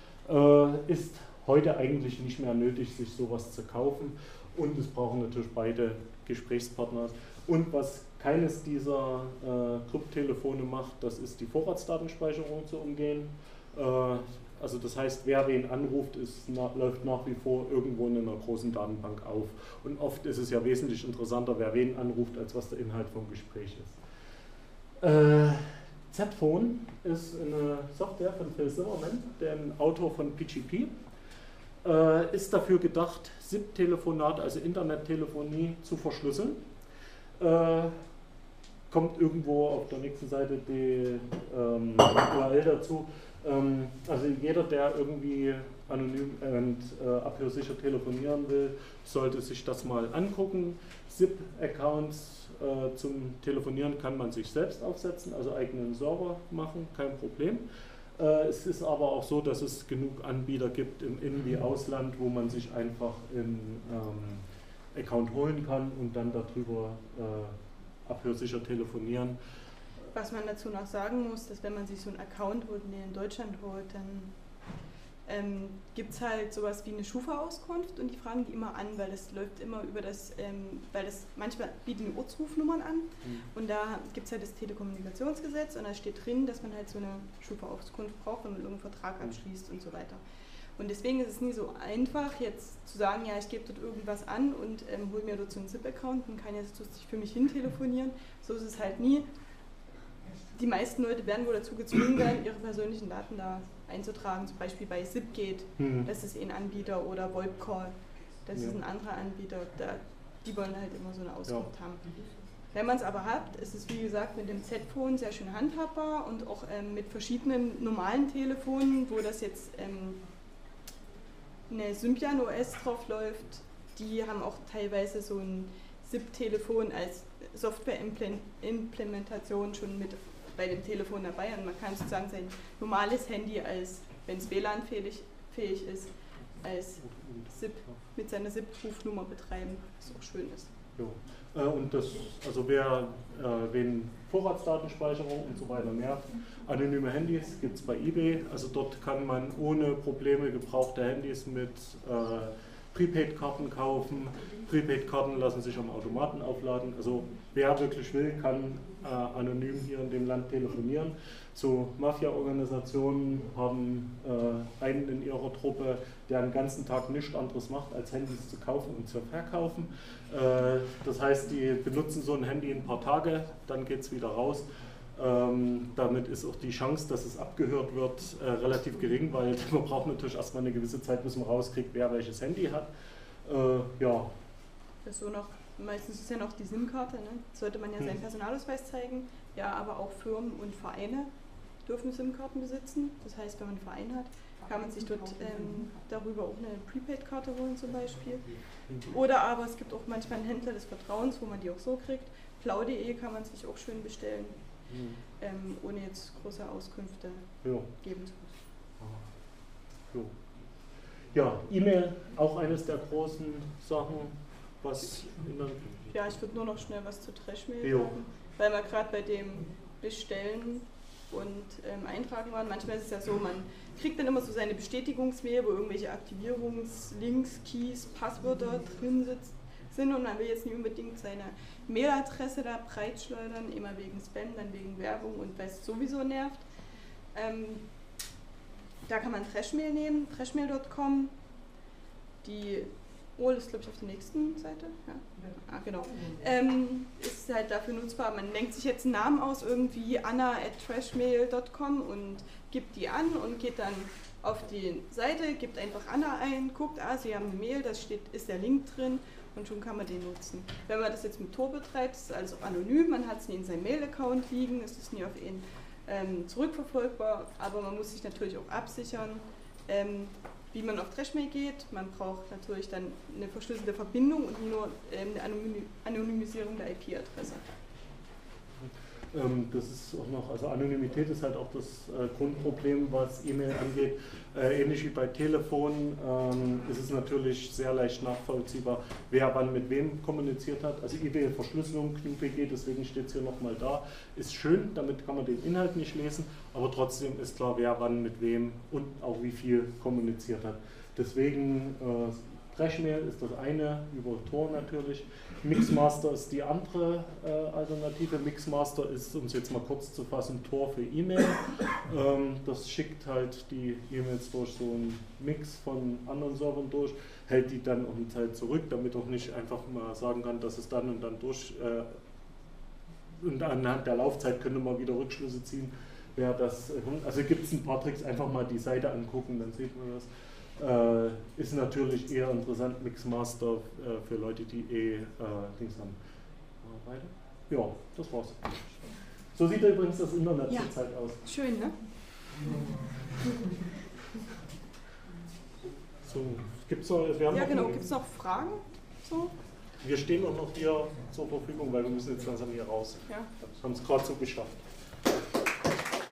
Äh, ist heute eigentlich nicht mehr nötig, sich sowas zu kaufen, und es brauchen natürlich beide Gesprächspartner. Und was keines dieser äh, Kryptotelefone macht, das ist die Vorratsdatenspeicherung zu umgehen. Äh, also das heißt, wer wen anruft, ist, na, läuft nach wie vor irgendwo in einer großen Datenbank auf. Und oft ist es ja wesentlich interessanter, wer wen anruft, als was der Inhalt vom Gespräch ist. Äh, Z-Phone ist eine Software von Phil Zimmermann, dem Autor von P G P. Äh, ist dafür gedacht, S I P-Telefonate, also Internettelefonie, zu verschlüsseln. Äh, kommt irgendwo auf der nächsten Seite die ähm, U R L dazu. Ähm, also jeder, der irgendwie anonym und äh, abhörsicher telefonieren will, sollte sich das mal angucken. S I P-Accounts äh, zum Telefonieren kann man sich selbst aufsetzen, also eigenen Server machen, kein Problem. Äh, es ist aber auch so, dass es genug Anbieter gibt im In- wie Ausland, wo man sich einfach einen ähm, Account holen kann und dann darüber äh, abhörsicher telefonieren. Was man dazu noch sagen muss, dass wenn man sich so einen Account holt, den in Deutschland holt, dann ähm, gibt es halt sowas wie eine Schufa-Auskunft, und die fragen die immer an, weil das läuft immer über das, ähm, weil das manchmal bieten die Ortsrufnummern an, mhm. und da gibt es halt das Telekommunikationsgesetz, und da steht drin, dass man halt so eine Schufa-Auskunft braucht, wenn man irgendeinen Vertrag abschließt und so weiter. Und deswegen ist es nie so einfach, jetzt zu sagen, ja, ich gebe dort irgendwas an und ähm, hole mir dort so einen S I P-Account und kann jetzt lustig für mich hin telefonieren. So ist es halt nie. Die meisten Leute werden wohl dazu gezwungen werden, ihre persönlichen Daten da einzutragen, zum Beispiel bei Zipgate, mhm. das ist ein Anbieter, oder VoIPCall, das ja. ist ein anderer Anbieter, da, die wollen halt immer so eine Auskunft ja. haben. Wenn man es aber hat, ist es wie gesagt mit dem Z-Phone sehr schön handhabbar, und auch ähm, mit verschiedenen normalen Telefonen, wo das jetzt ähm, eine Symbian O S drauf läuft, die haben auch teilweise so ein S I P-Telefon als Software-Implementation schon mit bei dem Telefon dabei, und man kann sozusagen sein normales Handy, als wenn es W L A N-fähig fähig ist, als S I P mit seiner S I P-Rufnummer betreiben, was auch schön ist. Jo. Äh, und das, also wer äh, wen Vorratsdatenspeicherung und so weiter nervt, anonyme Handys gibt es bei eBay, also dort kann man ohne Probleme gebrauchte Handys mit äh, Prepaid-Karten kaufen. Prepaid-Karten lassen sich am Automaten aufladen. Also wer wirklich will, kann äh, anonym hier in dem Land telefonieren. So Mafia-Organisationen haben äh, einen in ihrer Truppe, der den ganzen Tag nichts anderes macht, als Handys zu kaufen und zu verkaufen. Äh, das heißt, die benutzen so ein Handy ein paar Tage, dann geht es wieder raus. Ähm, damit ist auch die Chance, dass es abgehört wird, äh, relativ gering, weil man braucht natürlich erstmal eine gewisse Zeit, bis man rauskriegt, wer welches Handy hat. Äh, ja. Das ist so noch, meistens ist ja noch die SIM-Karte, ne? Sollte man ja hm. seinen Personalausweis zeigen. Ja, aber auch Firmen und Vereine dürfen SIM-Karten besitzen. Das heißt, wenn man einen Verein hat, kann man sich dort ähm, darüber auch eine Prepaid-Karte holen zum Beispiel. Oder aber es gibt auch manchmal einen Händler des Vertrauens, wo man die auch so kriegt. blau punkt de kann man sich auch schön bestellen. Ähm, ohne jetzt große Auskünfte jo. geben zu müssen. Ja, E-Mail, auch eines der großen Sachen, was in der Ja, ich würde nur noch schnell was zu Trashmail sagen, weil wir gerade bei dem Bestellen und ähm, Eintragen waren. Manchmal ist es ja so, man kriegt dann immer so seine Bestätigungsmail, wo irgendwelche Aktivierungslinks, Keys, Passwörter drin sitzen. sind, und man will jetzt nicht unbedingt seine Mailadresse da breitschleudern, immer wegen Spam, dann wegen Werbung und weil es sowieso nervt. Ähm, da kann man Trashmail nehmen, trashmail punkt com. Die O L ist, glaube ich, auf der nächsten Seite. Ja. Ah, genau. Ähm, ist halt dafür nutzbar. Man denkt sich jetzt einen Namen aus, irgendwie anna at trashmail punkt com, und gibt die an und geht dann auf die Seite, gibt einfach Anna ein, guckt, ah, Sie haben eine Mail, da steht, ist der Link drin und schon kann man den nutzen. Wenn man das jetzt mit Tor betreibt, ist es alles auch anonym, man hat es nie in seinem Mail-Account liegen, es ist nie auf ihn ähm, zurückverfolgbar, aber man muss sich natürlich auch absichern, ähm, wie man auf Trashmail geht. Man braucht natürlich dann eine verschlüsselte Verbindung und nur ähm, eine Anonymisierung der I P-Adresse. Das ist auch noch, also Anonymität ist halt auch das äh, Grundproblem, was E-Mail angeht. Äh, ähnlich wie bei Telefon ähm, ist es natürlich sehr leicht nachvollziehbar, wer wann mit wem kommuniziert hat. Also E-Mail-Verschlüsselung, K N U P G, deswegen steht es hier nochmal da, ist schön, damit kann man den Inhalt nicht lesen, aber trotzdem ist klar, wer wann mit wem und auch wie viel kommuniziert hat. Deswegen äh, Trashmail ist das eine, über Tor natürlich. Mixmaster ist die andere äh, Alternative. Mixmaster ist, um es jetzt mal kurz zu fassen, Tor für E-Mail. Ähm, das schickt halt die E-Mails durch so einen Mix von anderen Servern durch, hält die dann auch eine Zeit zurück, damit auch nicht einfach mal sagen kann, dass es dann und dann durch äh, und anhand der Laufzeit könnte man wieder Rückschlüsse ziehen, wer das, also gibt es ein paar Tricks, einfach mal die Seite angucken, dann sieht man das. Äh, ist natürlich eher interessant, Mixmaster äh, für Leute, die eh äh, Dings haben. Weiter? Ja, das war's. So sieht übrigens das Internet ja. zurzeit aus. Schön, ne? So, gibt's noch, wir haben ja, noch genau. Gibt es noch Fragen? So? Wir stehen auch noch hier zur Verfügung, weil wir müssen jetzt langsam hier raus. Ja. Wir haben es gerade so geschafft.